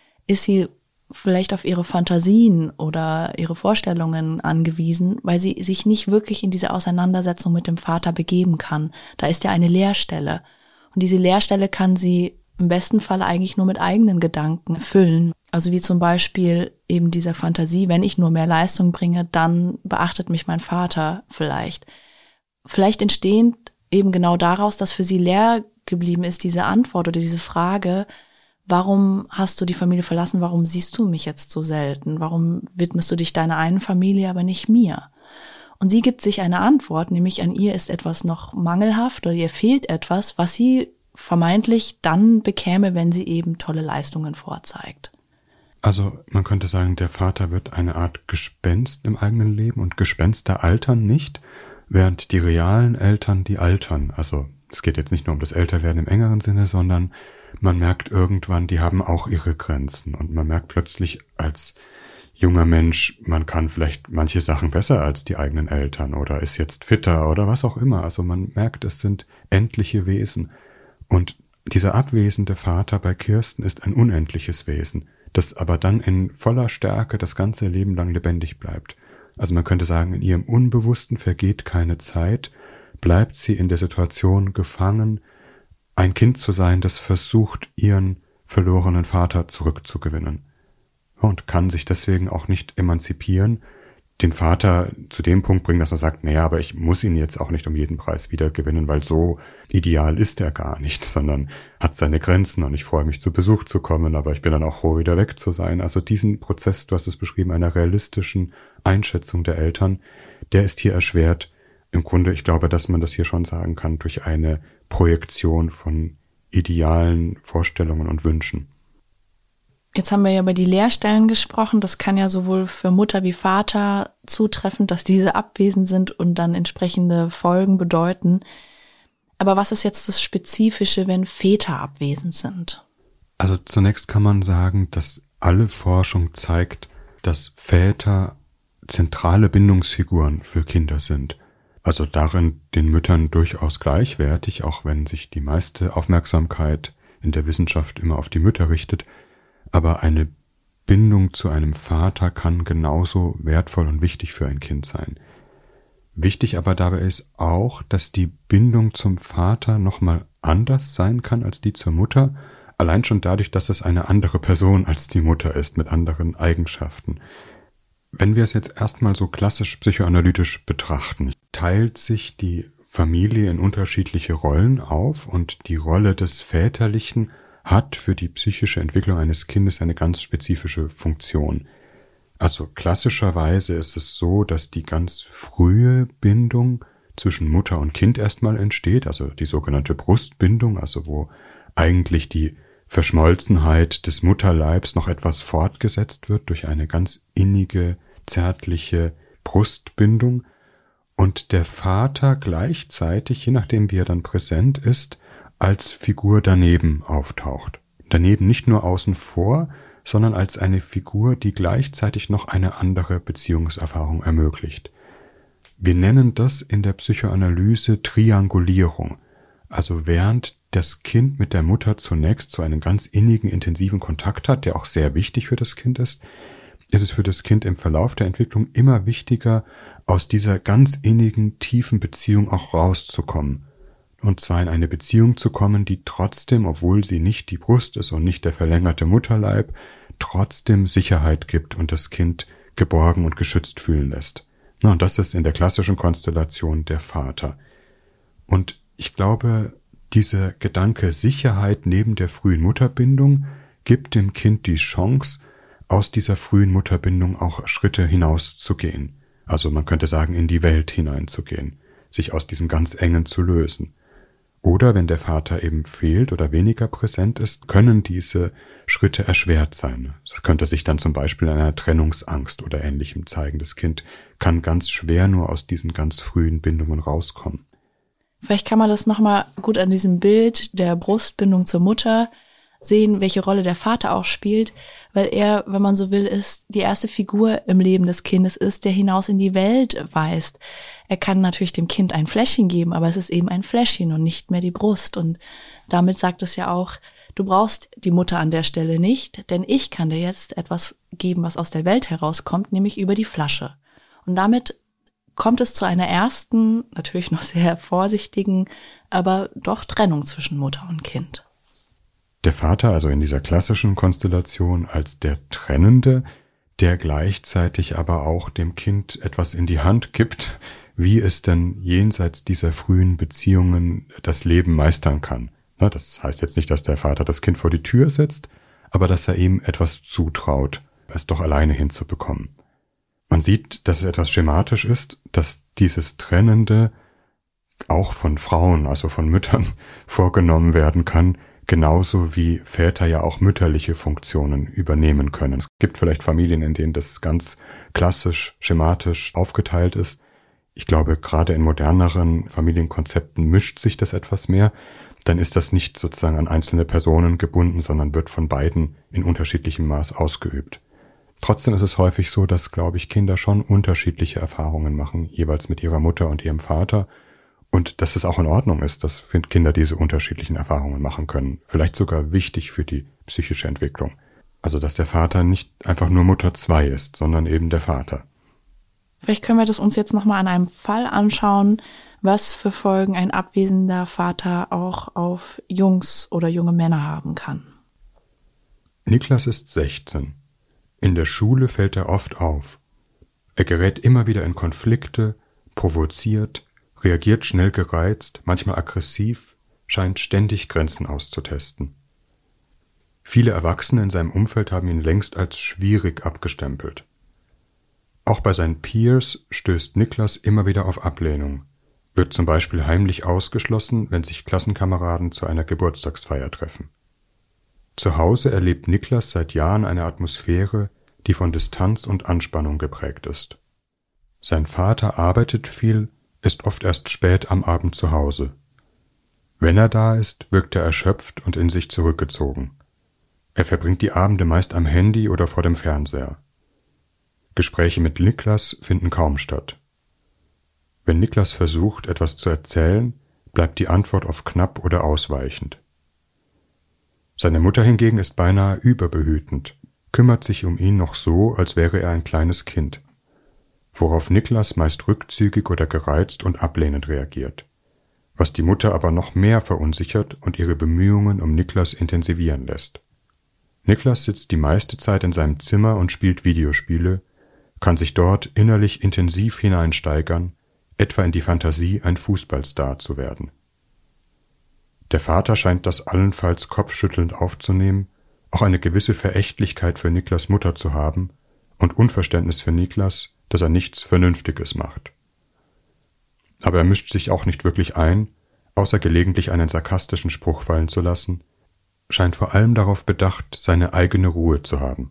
sie vielleicht auf ihre Fantasien oder ihre Vorstellungen angewiesen, weil sie sich nicht wirklich in diese Auseinandersetzung mit dem Vater begeben kann. Da ist ja eine Leerstelle. Und diese Leerstelle kann sie im besten Fall eigentlich nur mit eigenen Gedanken füllen. Also wie zum Beispiel eben dieser Fantasie, wenn ich nur mehr Leistung bringe, dann beachtet mich mein Vater vielleicht. Vielleicht entstehend eben genau daraus, dass für sie leer geblieben ist, diese Antwort oder diese Frage, warum hast du die Familie verlassen, warum siehst du mich jetzt so selten, warum widmest du dich deiner einen Familie, aber nicht mir? Und sie gibt sich eine Antwort, nämlich an ihr ist etwas noch mangelhaft oder ihr fehlt etwas, was sie vermeintlich dann bekäme, wenn sie eben tolle Leistungen vorzeigt. Also man könnte sagen, der Vater wird eine Art Gespenst im eigenen Leben und Gespenster altern nicht, während die realen Eltern die altern. Also es geht jetzt nicht nur um das Älterwerden im engeren Sinne, sondern man merkt irgendwann, die haben auch ihre Grenzen und man merkt plötzlich als junger Mensch, man kann vielleicht manche Sachen besser als die eigenen Eltern oder ist jetzt fitter oder was auch immer. Also man merkt, es sind endliche Wesen. Und dieser abwesende Vater bei Kirsten ist ein unendliches Wesen, das aber dann in voller Stärke das ganze Leben lang lebendig bleibt. Also man könnte sagen, in ihrem Unbewussten vergeht keine Zeit, bleibt sie in der Situation gefangen, ein Kind zu sein, das versucht, ihren verlorenen Vater zurückzugewinnen. Und kann sich deswegen auch nicht emanzipieren, den Vater zu dem Punkt bringen, dass er sagt, naja, aber ich muss ihn jetzt auch nicht um jeden Preis wieder gewinnen, weil so ideal ist er gar nicht, sondern hat seine Grenzen und ich freue mich, zu Besuch zu kommen, aber ich bin dann auch froh, wieder weg zu sein. Also diesen Prozess, du hast es beschrieben, einer realistischen Einschätzung der Eltern, der ist hier erschwert. Im Grunde, ich glaube, dass man das hier schon sagen kann, durch eine Projektion von idealen Vorstellungen und Wünschen. Jetzt haben wir ja über die Leerstellen gesprochen. Das kann ja sowohl für Mutter wie Vater zutreffen, dass diese abwesend sind und dann entsprechende Folgen bedeuten. Aber was ist jetzt das Spezifische, wenn Väter abwesend sind? Also zunächst kann man sagen, dass alle Forschung zeigt, dass Väter zentrale Bindungsfiguren für Kinder sind. Also darin den Müttern durchaus gleichwertig, auch wenn sich die meiste Aufmerksamkeit in der Wissenschaft immer auf die Mütter richtet. Aber eine Bindung zu einem Vater kann genauso wertvoll und wichtig für ein Kind sein. Wichtig aber dabei ist auch, dass die Bindung zum Vater nochmal anders sein kann als die zur Mutter, Allein schon dadurch, dass es eine andere Person als die Mutter ist, mit anderen Eigenschaften. Wenn wir es jetzt erstmal so klassisch psychoanalytisch betrachten, teilt sich die Familie in unterschiedliche Rollen auf und die Rolle des Väterlichen hat für die psychische Entwicklung eines Kindes eine ganz spezifische Funktion. Also klassischerweise ist es so, dass die ganz frühe Bindung zwischen Mutter und Kind erstmal entsteht, also die sogenannte Brustbindung, also wo eigentlich die Verschmolzenheit des Mutterleibs noch etwas fortgesetzt wird durch eine ganz innige, zärtliche Brustbindung und der Vater gleichzeitig, je nachdem wie er dann präsent ist, als Figur daneben auftaucht. Daneben nicht nur außen vor, sondern als eine Figur, die gleichzeitig noch eine andere Beziehungserfahrung ermöglicht. Wir nennen das in der Psychoanalyse Triangulierung. Also während das Kind mit der Mutter zunächst so einen ganz innigen, intensiven Kontakt hat, der auch sehr wichtig für das Kind ist es für das Kind im Verlauf der Entwicklung immer wichtiger, aus dieser ganz innigen, tiefen Beziehung auch rauszukommen. Und zwar in eine Beziehung zu kommen, die trotzdem, obwohl sie nicht die Brust ist und nicht der verlängerte Mutterleib, trotzdem Sicherheit gibt und das Kind geborgen und geschützt fühlen lässt. Und das ist in der klassischen Konstellation der Vater. Und ich glaube, dieser Gedanke Sicherheit neben der frühen Mutterbindung gibt dem Kind die Chance, aus dieser frühen Mutterbindung auch Schritte hinauszugehen. Also man könnte sagen, in die Welt hineinzugehen, sich aus diesem ganz Engen zu lösen. Oder wenn der Vater eben fehlt oder weniger präsent ist, können diese Schritte erschwert sein. Das könnte sich dann zum Beispiel in einer Trennungsangst oder Ähnlichem zeigen. Das Kind kann ganz schwer nur aus diesen ganz frühen Bindungen rauskommen. Vielleicht kann man das nochmal gut an diesem Bild der Brustbindung zur Mutter sehen, welche Rolle der Vater auch spielt, weil er, wenn man so will, ist die erste Figur im Leben des Kindes ist, der hinaus in die Welt weist. Er kann natürlich dem Kind ein Fläschchen geben, aber es ist eben ein Fläschchen und nicht mehr die Brust. Und damit sagt es ja auch, du brauchst die Mutter an der Stelle nicht, denn ich kann dir jetzt etwas geben, was aus der Welt herauskommt, nämlich über die Flasche. Und damit kommt es zu einer ersten, natürlich noch sehr vorsichtigen, aber doch Trennung zwischen Mutter und Kind. Der Vater, also in dieser klassischen Konstellation als der Trennende, der gleichzeitig aber auch dem Kind etwas in die Hand gibt, wie es denn jenseits dieser frühen Beziehungen das Leben meistern kann. Das heißt jetzt nicht, dass der Vater das Kind vor die Tür setzt, aber dass er ihm etwas zutraut, es doch alleine hinzubekommen. Man sieht, dass es etwas schematisch ist, dass dieses Trennende auch von Frauen, also von Müttern, vorgenommen werden kann, genauso wie Väter ja auch mütterliche Funktionen übernehmen können. Es gibt vielleicht Familien, in denen das ganz klassisch, schematisch aufgeteilt ist. Ich glaube, gerade in moderneren Familienkonzepten mischt sich das etwas mehr. Dann ist das nicht sozusagen an einzelne Personen gebunden, sondern wird von beiden in unterschiedlichem Maß ausgeübt. Trotzdem ist es häufig so, dass, glaube ich, Kinder schon unterschiedliche Erfahrungen machen, jeweils mit ihrer Mutter und ihrem Vater. Und dass es auch in Ordnung ist, dass Kinder diese unterschiedlichen Erfahrungen machen können. Vielleicht sogar wichtig für die psychische Entwicklung. Also, dass der Vater nicht einfach nur Mutter 2 ist, sondern eben der Vater. Vielleicht können wir das uns jetzt nochmal an einem Fall anschauen, was für Folgen ein abwesender Vater auch auf Jungs oder junge Männer haben kann. Niklas ist 16. In der Schule fällt er oft auf. Er gerät immer wieder in Konflikte, provoziert, reagiert schnell gereizt, manchmal aggressiv, scheint ständig Grenzen auszutesten. Viele Erwachsene in seinem Umfeld haben ihn längst als schwierig abgestempelt. Auch bei seinen Peers stößt Niklas immer wieder auf Ablehnung, wird zum Beispiel heimlich ausgeschlossen, wenn sich Klassenkameraden zu einer Geburtstagsfeier treffen. Zu Hause erlebt Niklas seit Jahren eine Atmosphäre, die von Distanz und Anspannung geprägt ist. Sein Vater arbeitet viel, ist oft erst spät am Abend zu Hause. Wenn er da ist, wirkt er erschöpft und in sich zurückgezogen. Er verbringt die Abende meist am Handy oder vor dem Fernseher. Gespräche mit Niklas finden kaum statt. Wenn Niklas versucht, etwas zu erzählen, bleibt die Antwort oft knapp oder ausweichend. Seine Mutter hingegen ist beinahe überbehütend, kümmert sich um ihn noch so, als wäre er ein kleines Kind, worauf Niklas meist rückzügig oder gereizt und ablehnend reagiert. was die Mutter aber noch mehr verunsichert und ihre Bemühungen um Niklas intensivieren lässt. Niklas sitzt die meiste Zeit in seinem Zimmer und spielt Videospiele, kann sich dort innerlich intensiv hineinsteigern, etwa in die Fantasie, ein Fußballstar zu werden. Der Vater scheint das allenfalls kopfschüttelnd aufzunehmen, auch eine gewisse Verächtlichkeit für Niklas Mutter zu haben und Unverständnis für Niklas, dass er nichts Vernünftiges macht. Aber er mischt sich auch nicht wirklich ein, außer gelegentlich einen sarkastischen Spruch fallen zu lassen, scheint vor allem darauf bedacht, seine eigene Ruhe zu haben.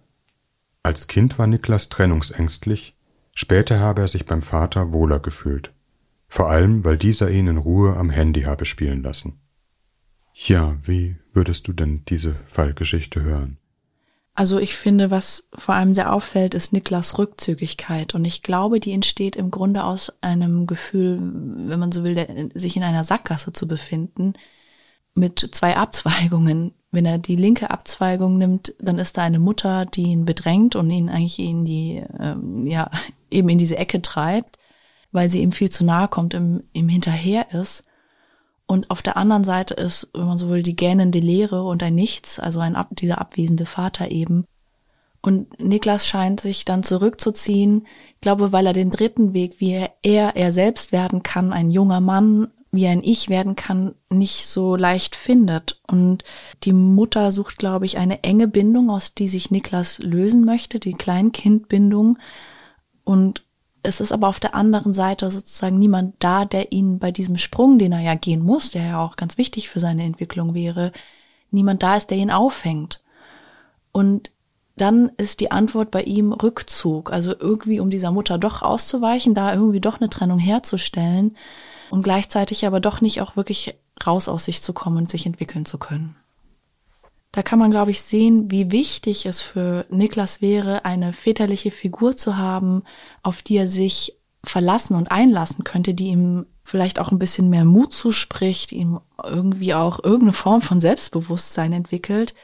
Als Kind war Niklas trennungsängstlich, später habe er sich beim Vater wohler gefühlt, vor allem, weil dieser ihn in Ruhe am Handy habe spielen lassen. Ja, wie würdest du denn diese Fallgeschichte hören? Also ich finde, was vor allem sehr auffällt, ist Niklas Rückzügigkeit. Und ich glaube, die entsteht im Grunde aus einem Gefühl, wenn man so will, sich in einer Sackgasse zu befinden, mit 2 Abzweigungen. Wenn er die linke Abzweigung nimmt, dann ist da eine Mutter, die ihn bedrängt und ihn eigentlich in die, eben in diese Ecke treibt, weil sie ihm viel zu nahe kommt, ihm hinterher ist. Und auf der anderen Seite ist, wenn man so will, die gähnende Leere und ein Nichts, also dieser abwesende Vater eben. Und Niklas scheint sich dann zurückzuziehen, ich glaube, weil er den dritten Weg, wie er selbst werden kann, ein junger Mann, wie ein Ich werden kann, nicht so leicht findet. Und die Mutter sucht, glaube ich, eine enge Bindung, aus die sich Niklas lösen möchte, die Kleinkindbindung. Und es ist aber auf der anderen Seite sozusagen niemand da, der ihn bei diesem Sprung, den er ja gehen muss, der ja auch ganz wichtig für seine Entwicklung wäre, niemand da ist, der ihn auffängt. Und dann ist die Antwort bei ihm Rückzug, also irgendwie um dieser Mutter doch auszuweichen, da irgendwie doch eine Trennung herzustellen und gleichzeitig aber doch nicht auch wirklich raus aus sich zu kommen und sich entwickeln zu können. Da kann man, glaube ich, sehen, wie wichtig es für Niklas wäre, eine väterliche Figur zu haben, auf die er sich verlassen und einlassen könnte, die ihm vielleicht auch ein bisschen mehr Mut zuspricht, ihm irgendwie auch irgendeine Form von Selbstbewusstsein entwickelt.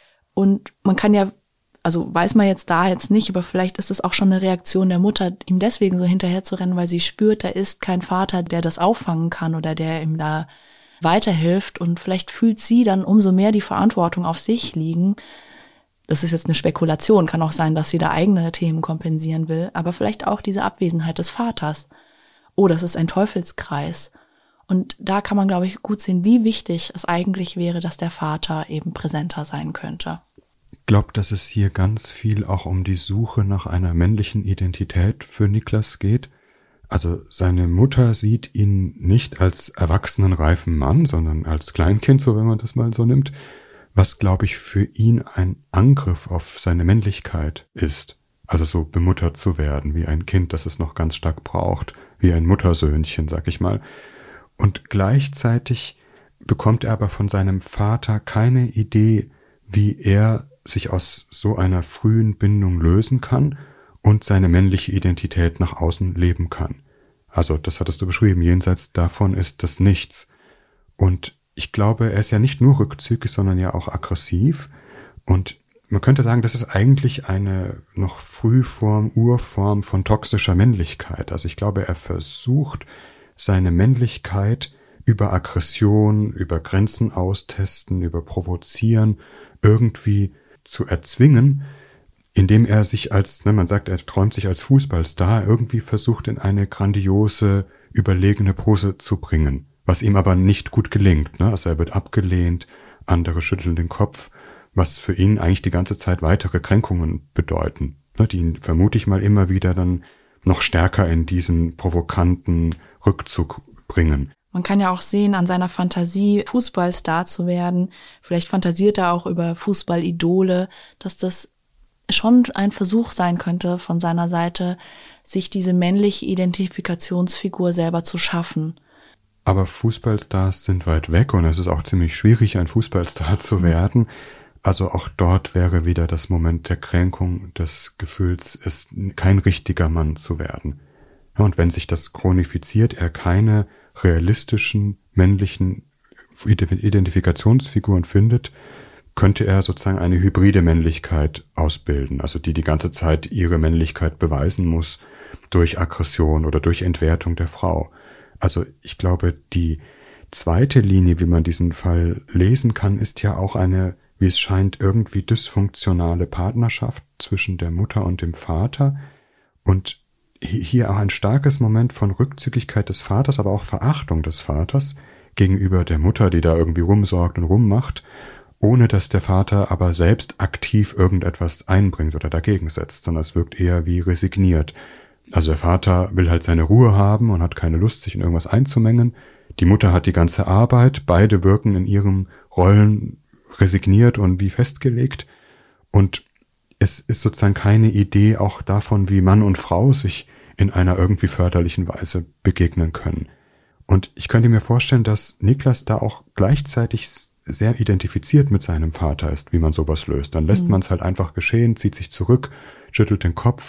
Und man kann ja, also weiß man jetzt nicht, aber vielleicht ist es auch schon eine Reaktion der Mutter, ihm deswegen so hinterher zu rennen, weil sie spürt, da ist kein Vater, der das auffangen kann oder der ihm da weiterhilft, und vielleicht fühlt sie dann umso mehr die Verantwortung auf sich liegen. Das ist jetzt eine Spekulation, kann auch sein, dass sie da eigene Themen kompensieren will, aber vielleicht auch diese Abwesenheit des Vaters. Oh, das ist ein Teufelskreis. Und da kann man, glaube ich, gut sehen, wie wichtig es eigentlich wäre, dass der Vater eben präsenter sein könnte. Ich glaube, dass es hier ganz viel auch um die Suche nach einer männlichen Identität für Niklas geht. Also seine Mutter sieht ihn nicht als erwachsenen, reifen Mann, sondern als Kleinkind, so wenn man das mal so nimmt, was, glaube ich, für ihn ein Angriff auf seine Männlichkeit ist. Also so bemuttert zu werden, wie ein Kind, das es noch ganz stark braucht, wie ein Muttersöhnchen, sag ich mal. Und gleichzeitig bekommt er aber von seinem Vater keine Idee, wie er sich aus so einer frühen Bindung lösen kann und seine männliche Identität nach außen leben kann. Also, das hattest du beschrieben, jenseits davon ist das nichts. Und ich glaube, er ist ja nicht nur rückzügig, sondern ja auch aggressiv. Und man könnte sagen, das ist eigentlich eine noch Frühform, Urform von toxischer Männlichkeit. Also ich glaube, er versucht, seine Männlichkeit über Aggression, über Grenzen austesten, über Provozieren irgendwie zu erzwingen, indem er sich als, man sagt, er träumt sich als Fußballstar, irgendwie versucht, in eine grandiose, überlegene Pose zu bringen, was ihm aber nicht gut gelingt. Also er wird abgelehnt, andere schütteln den Kopf, was für ihn eigentlich die ganze Zeit weitere Kränkungen bedeuten, die ihn, vermute ich mal, immer wieder dann noch stärker in diesen provokanten Rückzug bringen. Man kann ja auch sehen an seiner Fantasie, Fußballstar zu werden, vielleicht fantasiert er auch über Fußballidole, dass das schon ein Versuch sein könnte von seiner Seite, sich diese männliche Identifikationsfigur selber zu schaffen. Aber Fußballstars sind weit weg und es ist auch ziemlich schwierig, ein Fußballstar zu werden. Also auch dort wäre wieder das Moment der Kränkung, des Gefühls, es kein richtiger Mann zu werden. Und wenn sich das chronifiziert, er keine realistischen männlichen Identifikationsfiguren findet, könnte er sozusagen eine hybride Männlichkeit ausbilden, also die ganze Zeit ihre Männlichkeit beweisen muss durch Aggression oder durch Entwertung der Frau. Also ich glaube, die zweite Linie, wie man diesen Fall lesen kann, ist ja auch eine, wie es scheint, irgendwie dysfunktionale Partnerschaft zwischen der Mutter und dem Vater. Und hier auch ein starkes Moment von Rückzügigkeit des Vaters, aber auch Verachtung des Vaters gegenüber der Mutter, die da irgendwie rumsorgt und rummacht, ohne dass der Vater aber selbst aktiv irgendetwas einbringt oder dagegen setzt, sondern es wirkt eher wie resigniert. Also der Vater will halt seine Ruhe haben und hat keine Lust, sich in irgendwas einzumengen. Die Mutter hat die ganze Arbeit, beide wirken in ihren Rollen resigniert und wie festgelegt. Und es ist sozusagen keine Idee auch davon, wie Mann und Frau sich in einer irgendwie förderlichen Weise begegnen können. Und ich könnte mir vorstellen, dass Niklas da auch gleichzeitig sehr identifiziert mit seinem Vater ist, wie man sowas löst. Dann lässt man es halt einfach geschehen, zieht sich zurück, schüttelt den Kopf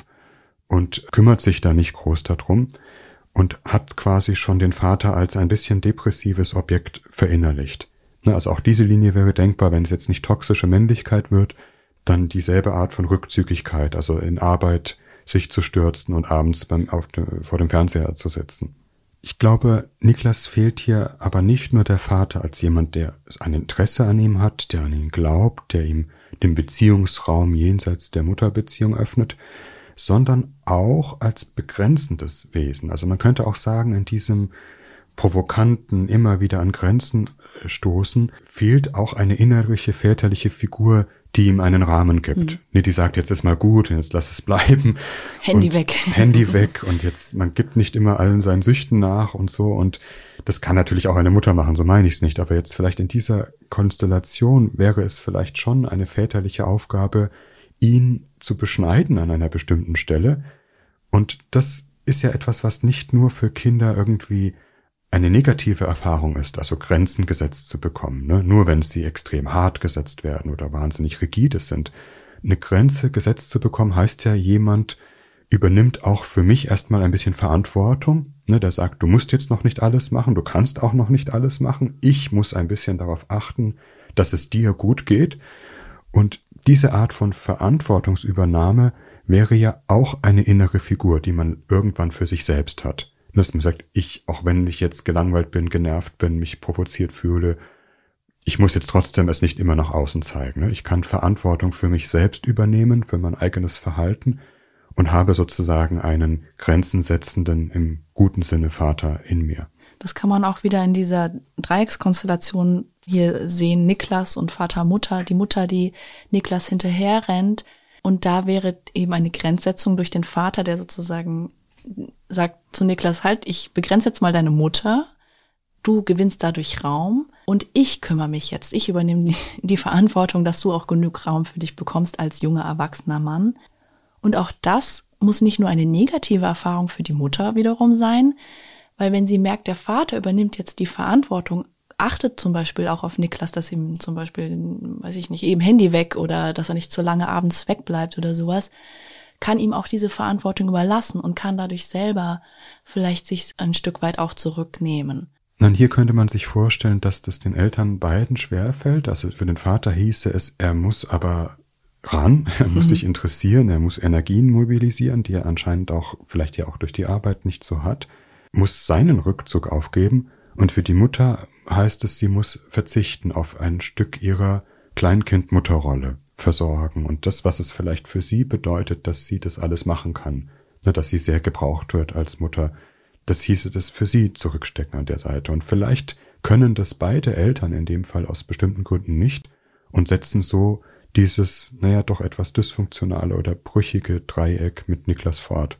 und kümmert sich da nicht groß darum und hat quasi schon den Vater als ein bisschen depressives Objekt verinnerlicht. Also auch diese Linie wäre denkbar, wenn es jetzt nicht toxische Männlichkeit wird, dann dieselbe Art von Rückzügigkeit, also in Arbeit sich zu stürzen und abends vor dem Fernseher zu sitzen. Ich glaube, Niklas fehlt hier aber nicht nur der Vater als jemand, der ein Interesse an ihm hat, der an ihn glaubt, der ihm den Beziehungsraum jenseits der Mutterbeziehung öffnet, sondern auch als begrenzendes Wesen. Also man könnte auch sagen, in diesem provokanten, immer wieder an Grenzen stoßen, fehlt auch eine innerliche väterliche Figur, die ihm einen Rahmen gibt. Nee, die sagt, jetzt ist mal gut, jetzt lass es bleiben. Handy weg. Handy weg und jetzt, man gibt nicht immer allen seinen Süchten nach und so, und das kann natürlich auch eine Mutter machen, so meine ich es nicht, aber jetzt vielleicht in dieser Konstellation wäre es vielleicht schon eine väterliche Aufgabe, ihn zu beschneiden an einer bestimmten Stelle, und das ist ja etwas, was nicht nur für Kinder irgendwie eine negative Erfahrung ist, also Grenzen gesetzt zu bekommen, ne? Nur wenn sie extrem hart gesetzt werden oder wahnsinnig rigide sind. Eine Grenze gesetzt zu bekommen, heißt ja, jemand übernimmt auch für mich erstmal ein bisschen Verantwortung, ne? Der sagt, du musst jetzt noch nicht alles machen, du kannst auch noch nicht alles machen, ich muss ein bisschen darauf achten, dass es dir gut geht. Und diese Art von Verantwortungsübernahme wäre ja auch eine innere Figur, die man irgendwann für sich selbst hat. Dass man sagt, auch wenn ich jetzt gelangweilt bin, genervt bin, mich provoziert fühle, ich muss jetzt trotzdem es nicht immer nach außen zeigen. Ich kann Verantwortung für mich selbst übernehmen, für mein eigenes Verhalten, und habe sozusagen einen grenzensetzenden, im guten Sinne Vater in mir. Das kann man auch wieder in dieser Dreieckskonstellation hier sehen, Niklas und Vater, Mutter, die Niklas hinterher rennt. Und da wäre eben eine Grenzsetzung durch den Vater, der sozusagen sagt zu Niklas, halt, ich begrenze jetzt mal deine Mutter, du gewinnst dadurch Raum und ich kümmere mich jetzt. Ich übernehme die Verantwortung, dass du auch genug Raum für dich bekommst als junger, erwachsener Mann. Und auch das muss nicht nur eine negative Erfahrung für die Mutter wiederum sein, weil wenn sie merkt, der Vater übernimmt jetzt die Verantwortung, achtet zum Beispiel auch auf Niklas, dass ihm zum Beispiel, weiß ich nicht, eben Handy weg oder dass er nicht zu lange abends wegbleibt oder sowas, kann ihm auch diese Verantwortung überlassen und kann dadurch selber vielleicht sich ein Stück weit auch zurücknehmen. Dann hier könnte man sich vorstellen, dass das den Eltern beiden schwerfällt. Also für den Vater hieße es, er muss aber ran, er muss sich interessieren, er muss Energien mobilisieren, die er anscheinend auch, vielleicht ja auch durch die Arbeit nicht so hat, muss seinen Rückzug aufgeben. Und für die Mutter heißt es, sie muss verzichten auf ein Stück ihrer Kleinkind-Mutterrolle, versorgen, und das, was es vielleicht für sie bedeutet, dass sie das alles machen kann, dass sie sehr gebraucht wird als Mutter, das hieße das für sie zurückstecken an der Seite. Und vielleicht können das beide Eltern in dem Fall aus bestimmten Gründen nicht und setzen so dieses, doch etwas dysfunktionale oder brüchige Dreieck mit Niklas fort.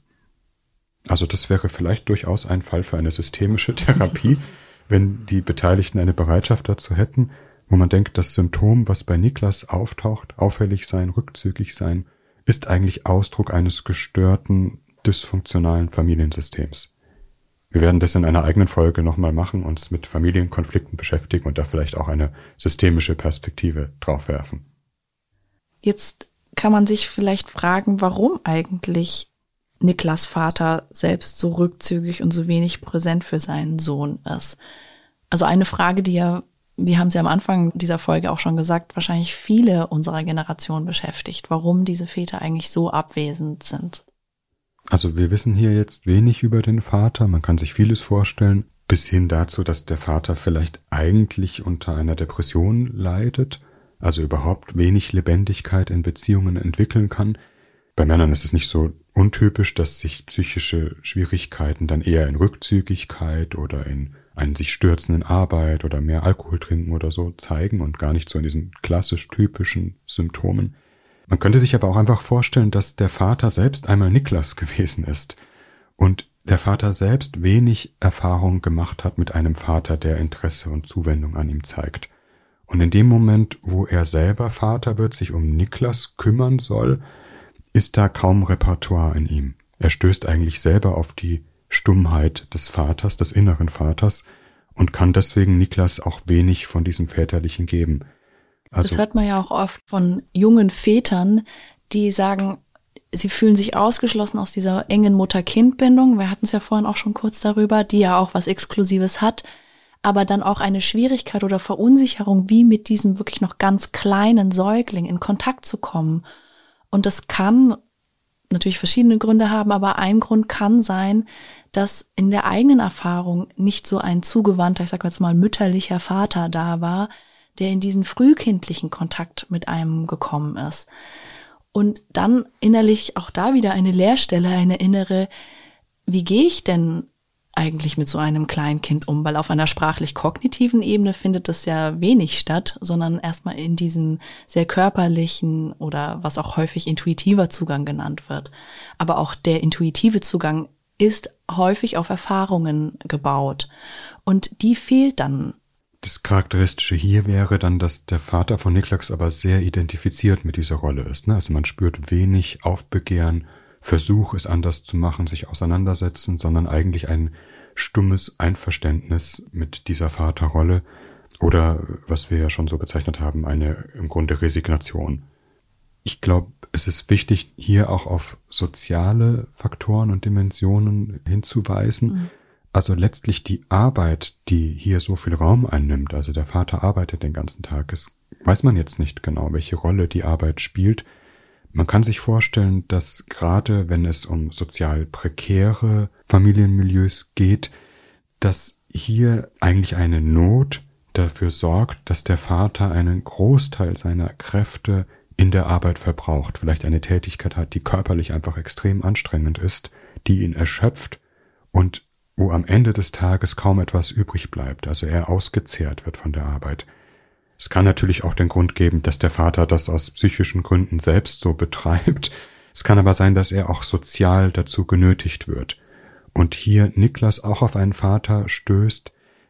Also das wäre vielleicht durchaus ein Fall für eine systemische Therapie, wenn die Beteiligten eine Bereitschaft dazu hätten, wo man denkt, das Symptom, was bei Niklas auftaucht, auffällig sein, rückzügig sein, ist eigentlich Ausdruck eines gestörten, dysfunktionalen Familiensystems. Wir werden das in einer eigenen Folge nochmal machen, uns mit Familienkonflikten beschäftigen und da vielleicht auch eine systemische Perspektive drauf werfen. Jetzt kann man sich vielleicht fragen, warum eigentlich Niklas Vater selbst so rückzügig und so wenig präsent für seinen Sohn ist. Also eine Frage, die ja, wir haben es ja am Anfang dieser Folge auch schon gesagt, wahrscheinlich viele unserer Generation beschäftigt, warum diese Väter eigentlich so abwesend sind. Also wir wissen hier jetzt wenig über den Vater, man kann sich vieles vorstellen. bis hin dazu, dass der Vater vielleicht eigentlich unter einer Depression leidet, also überhaupt wenig Lebendigkeit in Beziehungen entwickeln kann. Bei Männern ist es nicht so untypisch, dass sich psychische Schwierigkeiten dann eher in Rückzügigkeit oder in einen sich stürzenden Arbeit oder mehr Alkohol trinken oder so zeigen und gar nicht so in diesen klassisch typischen Symptomen. Man könnte sich aber auch einfach vorstellen, dass der Vater selbst einmal Niklas gewesen ist und der Vater selbst wenig Erfahrung gemacht hat mit einem Vater, der Interesse und Zuwendung an ihm zeigt. Und in dem Moment, wo er selber Vater wird, sich um Niklas kümmern soll, ist da kaum Repertoire in ihm. Er stößt eigentlich selber auf die Stummheit des Vaters, des inneren Vaters, und kann deswegen Niklas auch wenig von diesem Väterlichen geben. Also, das hört man ja auch oft von jungen Vätern, die sagen, sie fühlen sich ausgeschlossen aus dieser engen Mutter-Kind-Bindung. Wir hatten es ja vorhin auch schon kurz darüber, die ja auch was Exklusives hat, aber dann auch eine Schwierigkeit oder Verunsicherung, wie mit diesem wirklich noch ganz kleinen Säugling in Kontakt zu kommen. Und das kann natürlich verschiedene Gründe haben, aber ein Grund kann sein, dass in der eigenen Erfahrung nicht so ein zugewandter, ich sag jetzt mal mütterlicher Vater da war, der in diesen frühkindlichen Kontakt mit einem gekommen ist. Und dann innerlich auch da wieder eine Leerstelle, eine innere, wie gehe ich denn eigentlich mit so einem Kleinkind um? Weil auf einer sprachlich-kognitiven Ebene findet das ja wenig statt, sondern erstmal in diesem sehr körperlichen oder was auch häufig intuitiver Zugang genannt wird. Aber auch der intuitive Zugang ist häufig auf Erfahrungen gebaut. Und die fehlt dann. Das Charakteristische hier wäre dann, dass der Vater von Niklas aber sehr identifiziert mit dieser Rolle ist. Also man spürt wenig Aufbegehren, Versuch, es anders zu machen, sich auseinandersetzen, sondern eigentlich ein stummes Einverständnis mit dieser Vaterrolle oder, was wir ja schon so bezeichnet haben, eine im Grunde Resignation. Ich glaube, es ist wichtig, hier auch auf soziale Faktoren und Dimensionen hinzuweisen. Mhm. Also letztlich die Arbeit, die hier so viel Raum einnimmt, also der Vater arbeitet den ganzen Tag, es weiß man jetzt nicht genau, welche Rolle die Arbeit spielt. Man kann sich vorstellen, dass gerade wenn es um sozial prekäre Familienmilieus geht, dass hier eigentlich eine Not dafür sorgt, dass der Vater einen Großteil seiner Kräfte in der Arbeit verbraucht, vielleicht eine Tätigkeit hat, die körperlich einfach extrem anstrengend ist, die ihn erschöpft und wo am Ende des Tages kaum etwas übrig bleibt, also er ausgezehrt wird von der Arbeit. Es kann natürlich auch den Grund geben, dass der Vater das aus psychischen Gründen selbst so betreibt. Es kann aber sein, dass er auch sozial dazu genötigt wird. Und hier Niklas auch auf einen Vater stößt,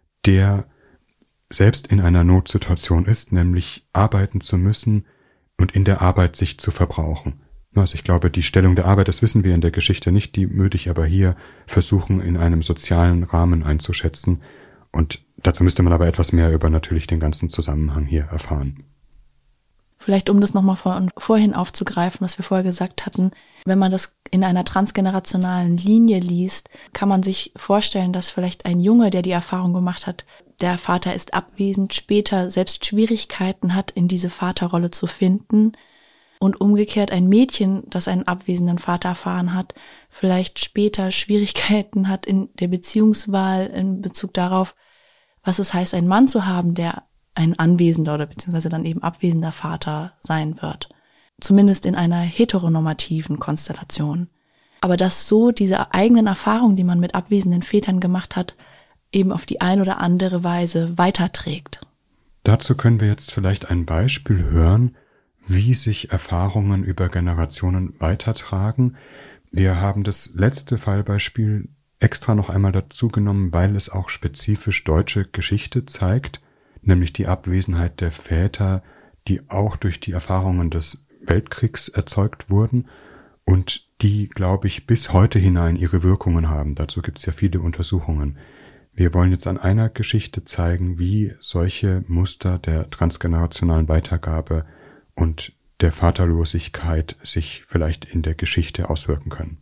der selbst in einer Notsituation ist, nämlich arbeiten zu müssen und in der Arbeit sich zu verbrauchen. Also ich glaube, die Stellung der Arbeit, das wissen wir in der Geschichte nicht, die würde ich aber hier versuchen, in einem sozialen Rahmen einzuschätzen. Und dazu müsste man aber etwas mehr über natürlich den ganzen Zusammenhang hier erfahren. Vielleicht, um das nochmal von vorhin aufzugreifen, was wir vorher gesagt hatten, wenn man das in einer transgenerationalen Linie liest, kann man sich vorstellen, dass vielleicht ein Junge, der die Erfahrung gemacht hat, der Vater ist abwesend, später selbst Schwierigkeiten hat, in diese Vaterrolle zu finden. Und umgekehrt ein Mädchen, das einen abwesenden Vater erfahren hat, vielleicht später Schwierigkeiten hat in der Beziehungswahl in Bezug darauf, was es heißt, einen Mann zu haben, der ein anwesender oder beziehungsweise dann eben abwesender Vater sein wird. Zumindest in einer heteronormativen Konstellation. Aber dass so diese eigenen Erfahrungen, die man mit abwesenden Vätern gemacht hat, eben auf die ein oder andere Weise weiterträgt. Dazu können wir jetzt vielleicht ein Beispiel hören, wie sich Erfahrungen über Generationen weitertragen. Wir haben das letzte Fallbeispiel extra noch einmal dazu genommen, weil es auch spezifisch deutsche Geschichte zeigt, nämlich die Abwesenheit der Väter, die auch durch die Erfahrungen des Weltkriegs erzeugt wurden und die, glaube ich, bis heute hinein ihre Wirkungen haben. Dazu gibt es ja viele Untersuchungen. Wir wollen jetzt an einer Geschichte zeigen, wie solche Muster der transgenerationalen Weitergabe und der Vaterlosigkeit sich vielleicht in der Geschichte auswirken können.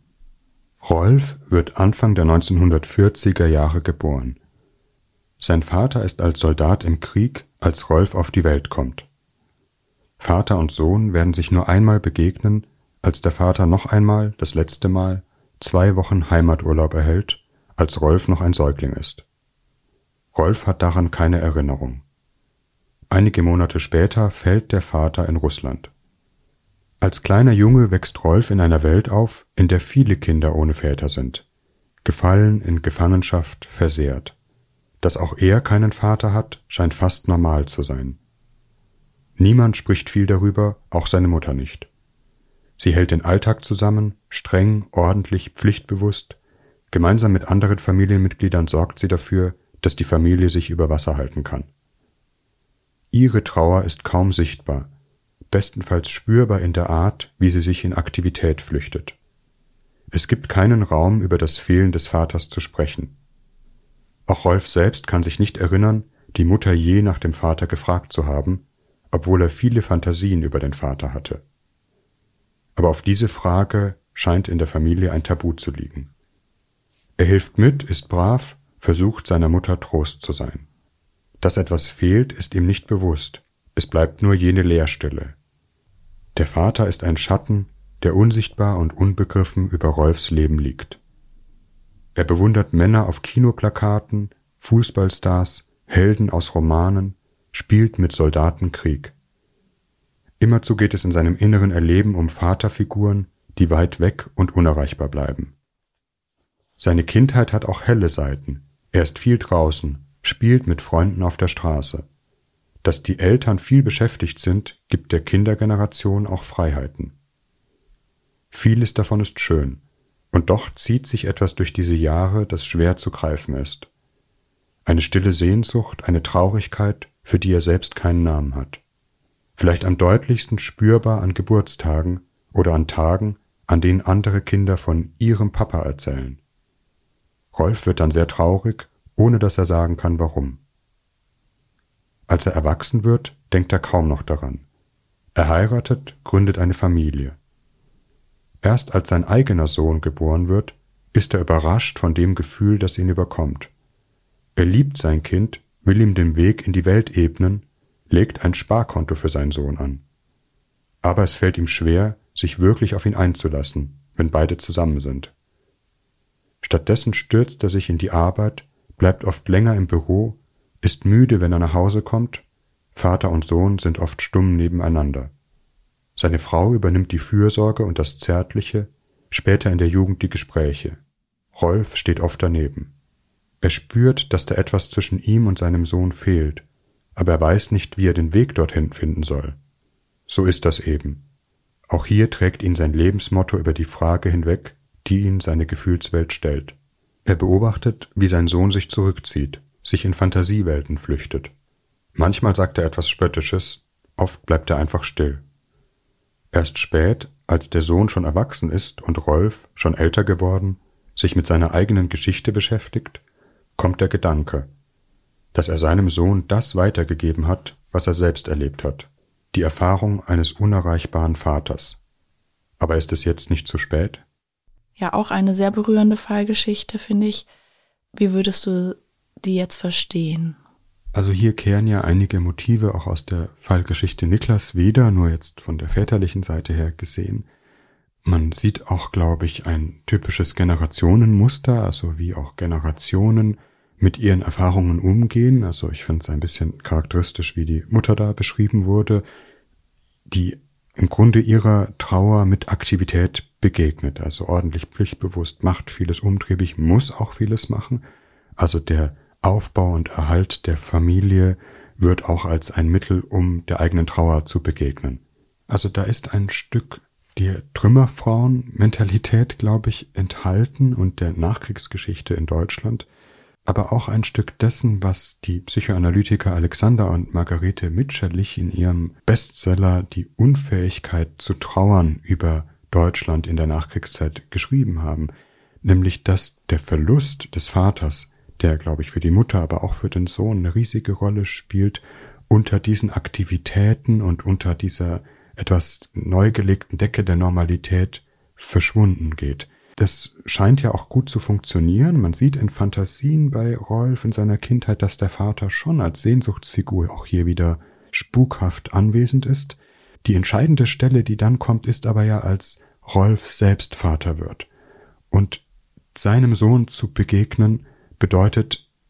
Rolf wird Anfang der 1940er Jahre geboren. Sein Vater ist als Soldat im Krieg, als Rolf auf die Welt kommt. Vater und Sohn werden sich nur einmal begegnen, als der Vater noch einmal, das letzte Mal, 2 Wochen Heimaturlaub erhält, als Rolf noch ein Säugling ist. Rolf hat daran keine Erinnerung. Einige Monate später fällt der Vater in Russland. Als kleiner Junge wächst Rolf in einer Welt auf, in der viele Kinder ohne Väter sind, gefallen, in Gefangenschaft, versehrt. Dass auch er keinen Vater hat, scheint fast normal zu sein. Niemand spricht viel darüber, auch seine Mutter nicht. Sie hält den Alltag zusammen, streng, ordentlich, pflichtbewusst. Gemeinsam mit anderen Familienmitgliedern sorgt sie dafür, dass die Familie sich über Wasser halten kann. Ihre Trauer ist kaum sichtbar, bestenfalls spürbar in der Art, wie sie sich in Aktivität flüchtet. Es gibt keinen Raum, über das Fehlen des Vaters zu sprechen. Auch Rolf selbst kann sich nicht erinnern, die Mutter je nach dem Vater gefragt zu haben, obwohl er viele Fantasien über den Vater hatte. Aber auf diese Frage scheint in der Familie ein Tabu zu liegen. Er hilft mit, ist brav, versucht seiner Mutter Trost zu sein. Dass etwas fehlt, ist ihm nicht bewusst, es bleibt nur jene Leerstelle. Der Vater ist ein Schatten, der unsichtbar und unbegriffen über Rolfs Leben liegt. Er bewundert Männer auf Kinoplakaten, Fußballstars, Helden aus Romanen, spielt mit Soldaten Krieg. Immerzu geht es in seinem inneren Erleben um Vaterfiguren, die weit weg und unerreichbar bleiben. Seine Kindheit hat auch helle Seiten. Er ist viel draußen, spielt mit Freunden auf der Straße. Dass die Eltern viel beschäftigt sind, gibt der Kindergeneration auch Freiheiten. Vieles davon ist schön, und doch zieht sich etwas durch diese Jahre, das schwer zu greifen ist. Eine stille Sehnsucht, eine Traurigkeit, für die er selbst keinen Namen hat. Vielleicht am deutlichsten spürbar an Geburtstagen oder an Tagen, an denen andere Kinder von ihrem Papa erzählen. Rolf wird dann sehr traurig, ohne dass er sagen kann, warum. Als er erwachsen wird, denkt er kaum noch daran. Er heiratet, gründet eine Familie. Erst als sein eigener Sohn geboren wird, ist er überrascht von dem Gefühl, das ihn überkommt. Er liebt sein Kind, will ihm den Weg in die Welt ebnen, legt ein Sparkonto für seinen Sohn an. Aber es fällt ihm schwer, sich wirklich auf ihn einzulassen, wenn beide zusammen sind. Stattdessen stürzt er sich in die Arbeit, bleibt oft länger im Büro, ist müde, wenn er nach Hause kommt. Vater und Sohn sind oft stumm nebeneinander. Seine Frau übernimmt die Fürsorge und das Zärtliche, später in der Jugend die Gespräche. Rolf steht oft daneben. Er spürt, dass da etwas zwischen ihm und seinem Sohn fehlt, aber er weiß nicht, wie er den Weg dorthin finden soll. So ist das eben. Auch hier trägt ihn sein Lebensmotto über die Frage hinweg, die ihn seine Gefühlswelt stellt. Er beobachtet, wie sein Sohn sich zurückzieht, sich in Fantasiewelten flüchtet. Manchmal sagt er etwas Spöttisches, oft bleibt er einfach still. Erst spät, als der Sohn schon erwachsen ist und Rolf, schon älter geworden, sich mit seiner eigenen Geschichte beschäftigt, kommt der Gedanke, dass er seinem Sohn das weitergegeben hat, was er selbst erlebt hat, die Erfahrung eines unerreichbaren Vaters. Aber ist es jetzt nicht zu spät? Ja, auch eine sehr berührende Fallgeschichte, finde ich. Wie würdest du die jetzt verstehen? Also hier kehren ja einige Motive auch aus der Fallgeschichte Niklas wieder, nur jetzt von der väterlichen Seite her gesehen. Man sieht auch, glaube ich, ein typisches Generationenmuster, also wie auch Generationen mit ihren Erfahrungen umgehen. Also ich finde es ein bisschen charakteristisch, wie die Mutter da beschrieben wurde, die im Grunde ihrer Trauer mit Aktivität begegnet, also ordentlich pflichtbewusst, macht vieles umtriebig, muss auch vieles machen. Also der Aufbau und Erhalt der Familie wird auch als ein Mittel, um der eigenen Trauer zu begegnen. Also da ist ein Stück die Trümmerfrauen-Mentalität, glaube ich, enthalten und der Nachkriegsgeschichte in Deutschland, aber auch ein Stück dessen, was die Psychoanalytiker Alexander und Margarete Mitscherlich in ihrem Bestseller Die Unfähigkeit zu trauern über Deutschland in der Nachkriegszeit geschrieben haben, nämlich dass der Verlust des Vaters, der, glaube ich, für die Mutter, aber auch für den Sohn eine riesige Rolle spielt, unter diesen Aktivitäten und unter dieser etwas neu gelegten Decke der Normalität verschwunden geht. Das scheint ja auch gut zu funktionieren. Man sieht in Fantasien bei Rolf in seiner Kindheit, dass der Vater schon als Sehnsuchtsfigur auch hier wieder spukhaft anwesend ist. Die entscheidende Stelle, die dann kommt, ist aber ja, als Rolf selbst Vater wird. Und seinem Sohn zu begegnen, bedeutet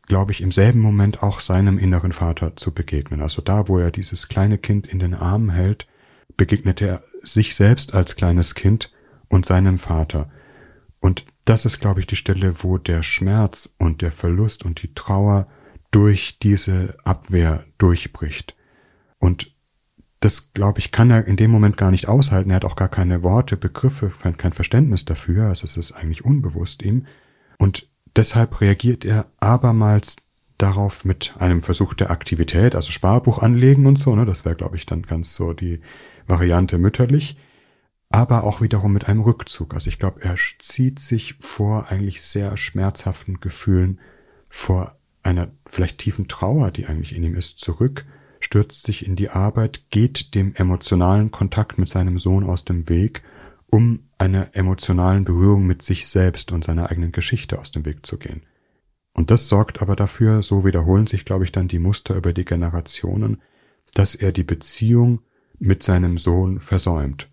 glaube ich, im selben Moment auch seinem inneren Vater zu begegnen. Also da, wo er dieses kleine Kind in den Armen hält, begegnet er sich selbst als kleines Kind und seinem Vater. Und das ist, glaube ich, die Stelle, wo der Schmerz und der Verlust und die Trauer durch diese Abwehr durchbricht. Und das, glaube ich, kann er in dem Moment gar nicht aushalten. Er hat auch gar keine Worte, Begriffe, kein Verständnis dafür. Also es ist eigentlich unbewusst ihm. Und deshalb reagiert er abermals darauf mit einem Versuch der Aktivität, also Sparbuch anlegen und so, ne? Das wäre, glaube ich, dann ganz so die Variante mütterlich. Aber auch wiederum mit einem Rückzug. Also ich glaube, er zieht sich vor eigentlich sehr schmerzhaften Gefühlen, vor einer vielleicht tiefen Trauer, die eigentlich in ihm ist, zurück, stürzt sich in die Arbeit, geht dem emotionalen Kontakt mit seinem Sohn aus dem Weg, um einer emotionalen Berührung mit sich selbst und seiner eigenen Geschichte aus dem Weg zu gehen. Und das sorgt aber dafür, so wiederholen sich, glaube ich, dann die Muster über die Generationen, dass er die Beziehung mit seinem Sohn versäumt.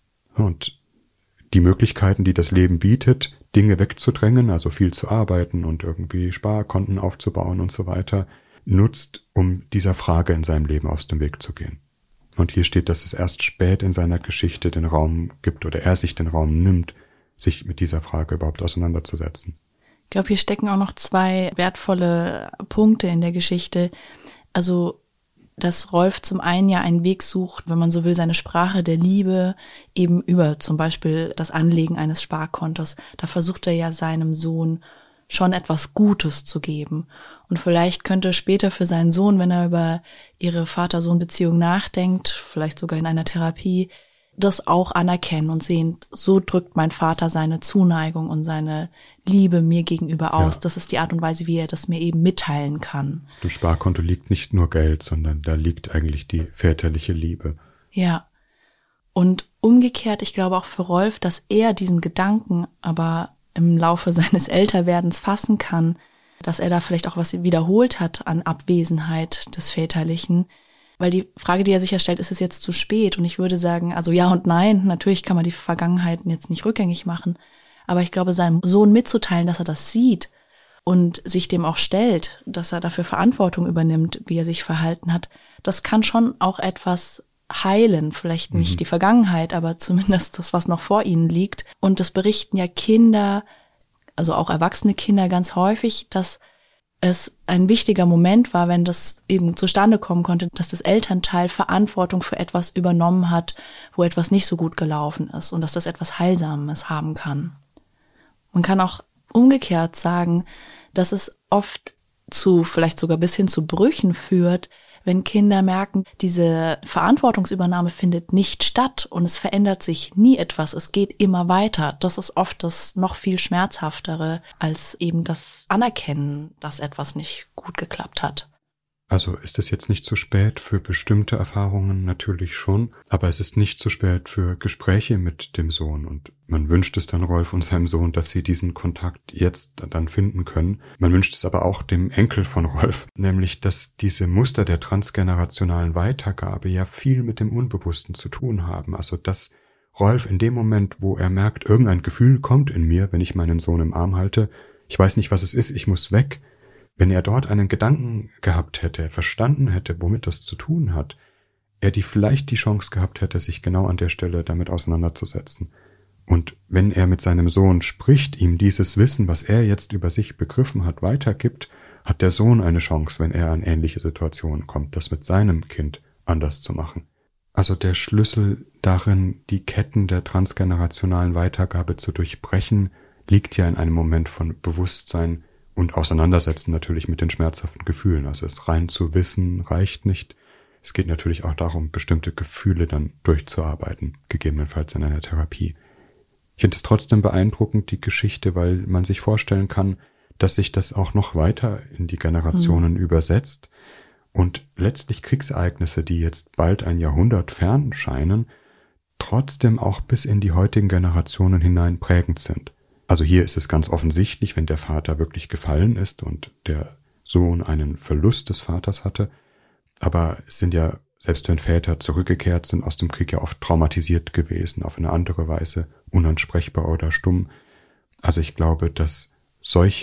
Und die Möglichkeiten, die das Leben bietet, Dinge wegzudrängen, also viel zu arbeiten und irgendwie Sparkonten aufzubauen und so weiter, nutzt, um dieser Frage in seinem Leben aus dem Weg zu gehen. Und hier steht, dass es erst spät in seiner Geschichte den Raum gibt oder er sich den Raum nimmt, sich mit dieser Frage überhaupt auseinanderzusetzen. Ich glaube, hier stecken auch noch 2 wertvolle Punkte in der Geschichte. Also, dass Rolf zum einen ja einen Weg sucht, wenn man so will, seine Sprache der Liebe eben über zum Beispiel das Anlegen eines Sparkontos. Da versucht er ja seinem Sohn schon etwas Gutes zu geben. Und vielleicht könnte später für seinen Sohn, wenn er über ihre Vater-Sohn-Beziehung nachdenkt, vielleicht sogar in einer Therapie, das auch anerkennen und sehen, so drückt mein Vater seine Zuneigung und seine Liebe mir gegenüber aus. Ja. Das ist die Art und Weise, wie er das mir eben mitteilen kann. Auf dem Sparkonto liegt nicht nur Geld, sondern da liegt eigentlich die väterliche Liebe. Ja. Und umgekehrt, ich glaube auch für Rolf, dass er diesen Gedanken aber im Laufe seines Älterwerdens fassen kann, dass er da vielleicht auch was wiederholt hat an Abwesenheit des Väterlichen. Weil die Frage, die er sich ja stellt, ist es jetzt zu spät? Und ich würde sagen, also ja und nein, natürlich kann man die Vergangenheiten jetzt nicht rückgängig machen. Aber ich glaube, seinem Sohn mitzuteilen, dass er das sieht und sich dem auch stellt, dass er dafür Verantwortung übernimmt, wie er sich verhalten hat, das kann schon auch etwas heilen. Vielleicht nicht die Vergangenheit, aber zumindest das, was noch vor ihnen liegt. Und das berichten ja Kinder, also auch erwachsene Kinder ganz häufig, dass es ein wichtiger Moment war, wenn das eben zustande kommen konnte, dass das Elternteil Verantwortung für etwas übernommen hat, wo etwas nicht so gut gelaufen ist und dass das etwas Heilsames haben kann. Man kann auch umgekehrt sagen, dass es oft zu, vielleicht sogar bis hin zu Brüchen führt, wenn Kinder merken, diese Verantwortungsübernahme findet nicht statt und es verändert sich nie etwas, es geht immer weiter. Das ist oft das noch viel Schmerzhaftere als eben das Anerkennen, dass etwas nicht gut geklappt hat. Also ist es jetzt nicht zu spät für bestimmte Erfahrungen? Natürlich schon, aber es ist nicht zu spät für Gespräche mit dem Sohn und man wünscht es dann Rolf und seinem Sohn, dass sie diesen Kontakt jetzt dann finden können. Man wünscht es aber auch dem Enkel von Rolf, nämlich dass diese Muster der transgenerationalen Weitergabe ja viel mit dem Unbewussten zu tun haben. Also dass Rolf in dem Moment, wo er merkt, irgendein Gefühl kommt in mir, wenn ich meinen Sohn im Arm halte, ich weiß nicht, was es ist, ich muss weg. Wenn er dort einen Gedanken gehabt hätte, verstanden hätte, womit das zu tun hat, er vielleicht die Chance gehabt hätte, sich genau an der Stelle damit auseinanderzusetzen. Und wenn er mit seinem Sohn spricht, ihm dieses Wissen, was er jetzt über sich begriffen hat, weitergibt, hat der Sohn eine Chance, wenn er an ähnliche Situationen kommt, das mit seinem Kind anders zu machen. Also der Schlüssel darin, die Ketten der transgenerationalen Weitergabe zu durchbrechen, liegt ja in einem Moment von Bewusstsein, und Auseinandersetzen natürlich mit den schmerzhaften Gefühlen. Also es rein zu wissen reicht nicht. Es geht natürlich auch darum, bestimmte Gefühle dann durchzuarbeiten, gegebenenfalls in einer Therapie. Ich finde es trotzdem beeindruckend, die Geschichte, weil man sich vorstellen kann, dass sich das auch noch weiter in die Generationen übersetzt und letztlich Kriegsereignisse, die jetzt bald ein Jahrhundert fern scheinen, trotzdem auch bis in die heutigen Generationen hinein prägend sind. Also hier ist es ganz offensichtlich, wenn der Vater wirklich gefallen ist und der Sohn einen Verlust des Vaters hatte. Aber es sind ja, selbst wenn Väter zurückgekehrt sind aus dem Krieg, ja oft traumatisiert gewesen, auf eine andere Weise, unansprechbar oder stumm. Also ich glaube, dass solche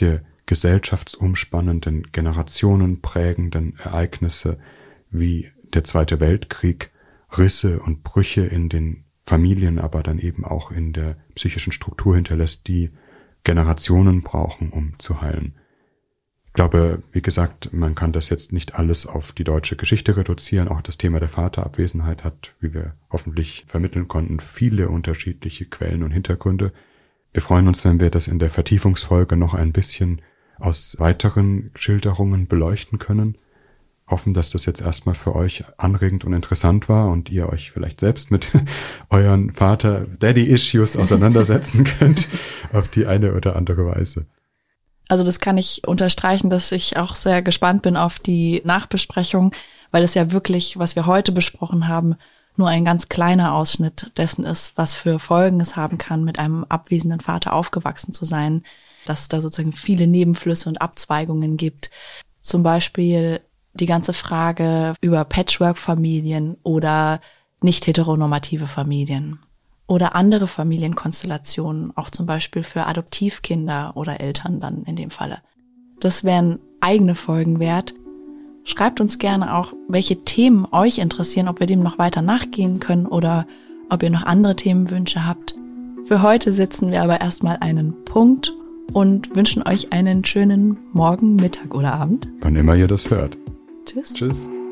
gesellschaftsumspannenden, generationenprägenden Ereignisse wie der Zweite Weltkrieg Risse und Brüche in den Familien, aber dann eben auch in der psychischen Struktur hinterlässt, die Generationen brauchen, um zu heilen. Ich glaube, wie gesagt, man kann das jetzt nicht alles auf die deutsche Geschichte reduzieren. Auch das Thema der Vaterabwesenheit hat, wie wir hoffentlich vermitteln konnten, viele unterschiedliche Quellen und Hintergründe. Wir freuen uns, wenn wir das in der Vertiefungsfolge noch ein bisschen aus weiteren Schilderungen beleuchten können. Hoffen, dass das jetzt erstmal für euch anregend und interessant war und ihr euch vielleicht selbst mit euren Vater-Daddy-Issues auseinandersetzen könnt auf die eine oder andere Weise. Also das kann ich unterstreichen, dass ich auch sehr gespannt bin auf die Nachbesprechung, weil es ja wirklich, was wir heute besprochen haben, nur ein ganz kleiner Ausschnitt dessen ist, was für Folgen es haben kann, mit einem abwesenden Vater aufgewachsen zu sein, dass es da sozusagen viele Nebenflüsse und Abzweigungen gibt. Zum Beispiel die ganze Frage über Patchwork-Familien oder nicht heteronormative Familien oder andere Familienkonstellationen, auch zum Beispiel für Adoptivkinder oder Eltern dann in dem Falle. Das wären eigene Folgen wert. Schreibt uns gerne auch, welche Themen euch interessieren, ob wir dem noch weiter nachgehen können oder ob ihr noch andere Themenwünsche habt. Für heute setzen wir aber erstmal einen Punkt und wünschen euch einen schönen Morgen, Mittag oder Abend. Wann immer ihr das hört. Tschüss. Tschüss.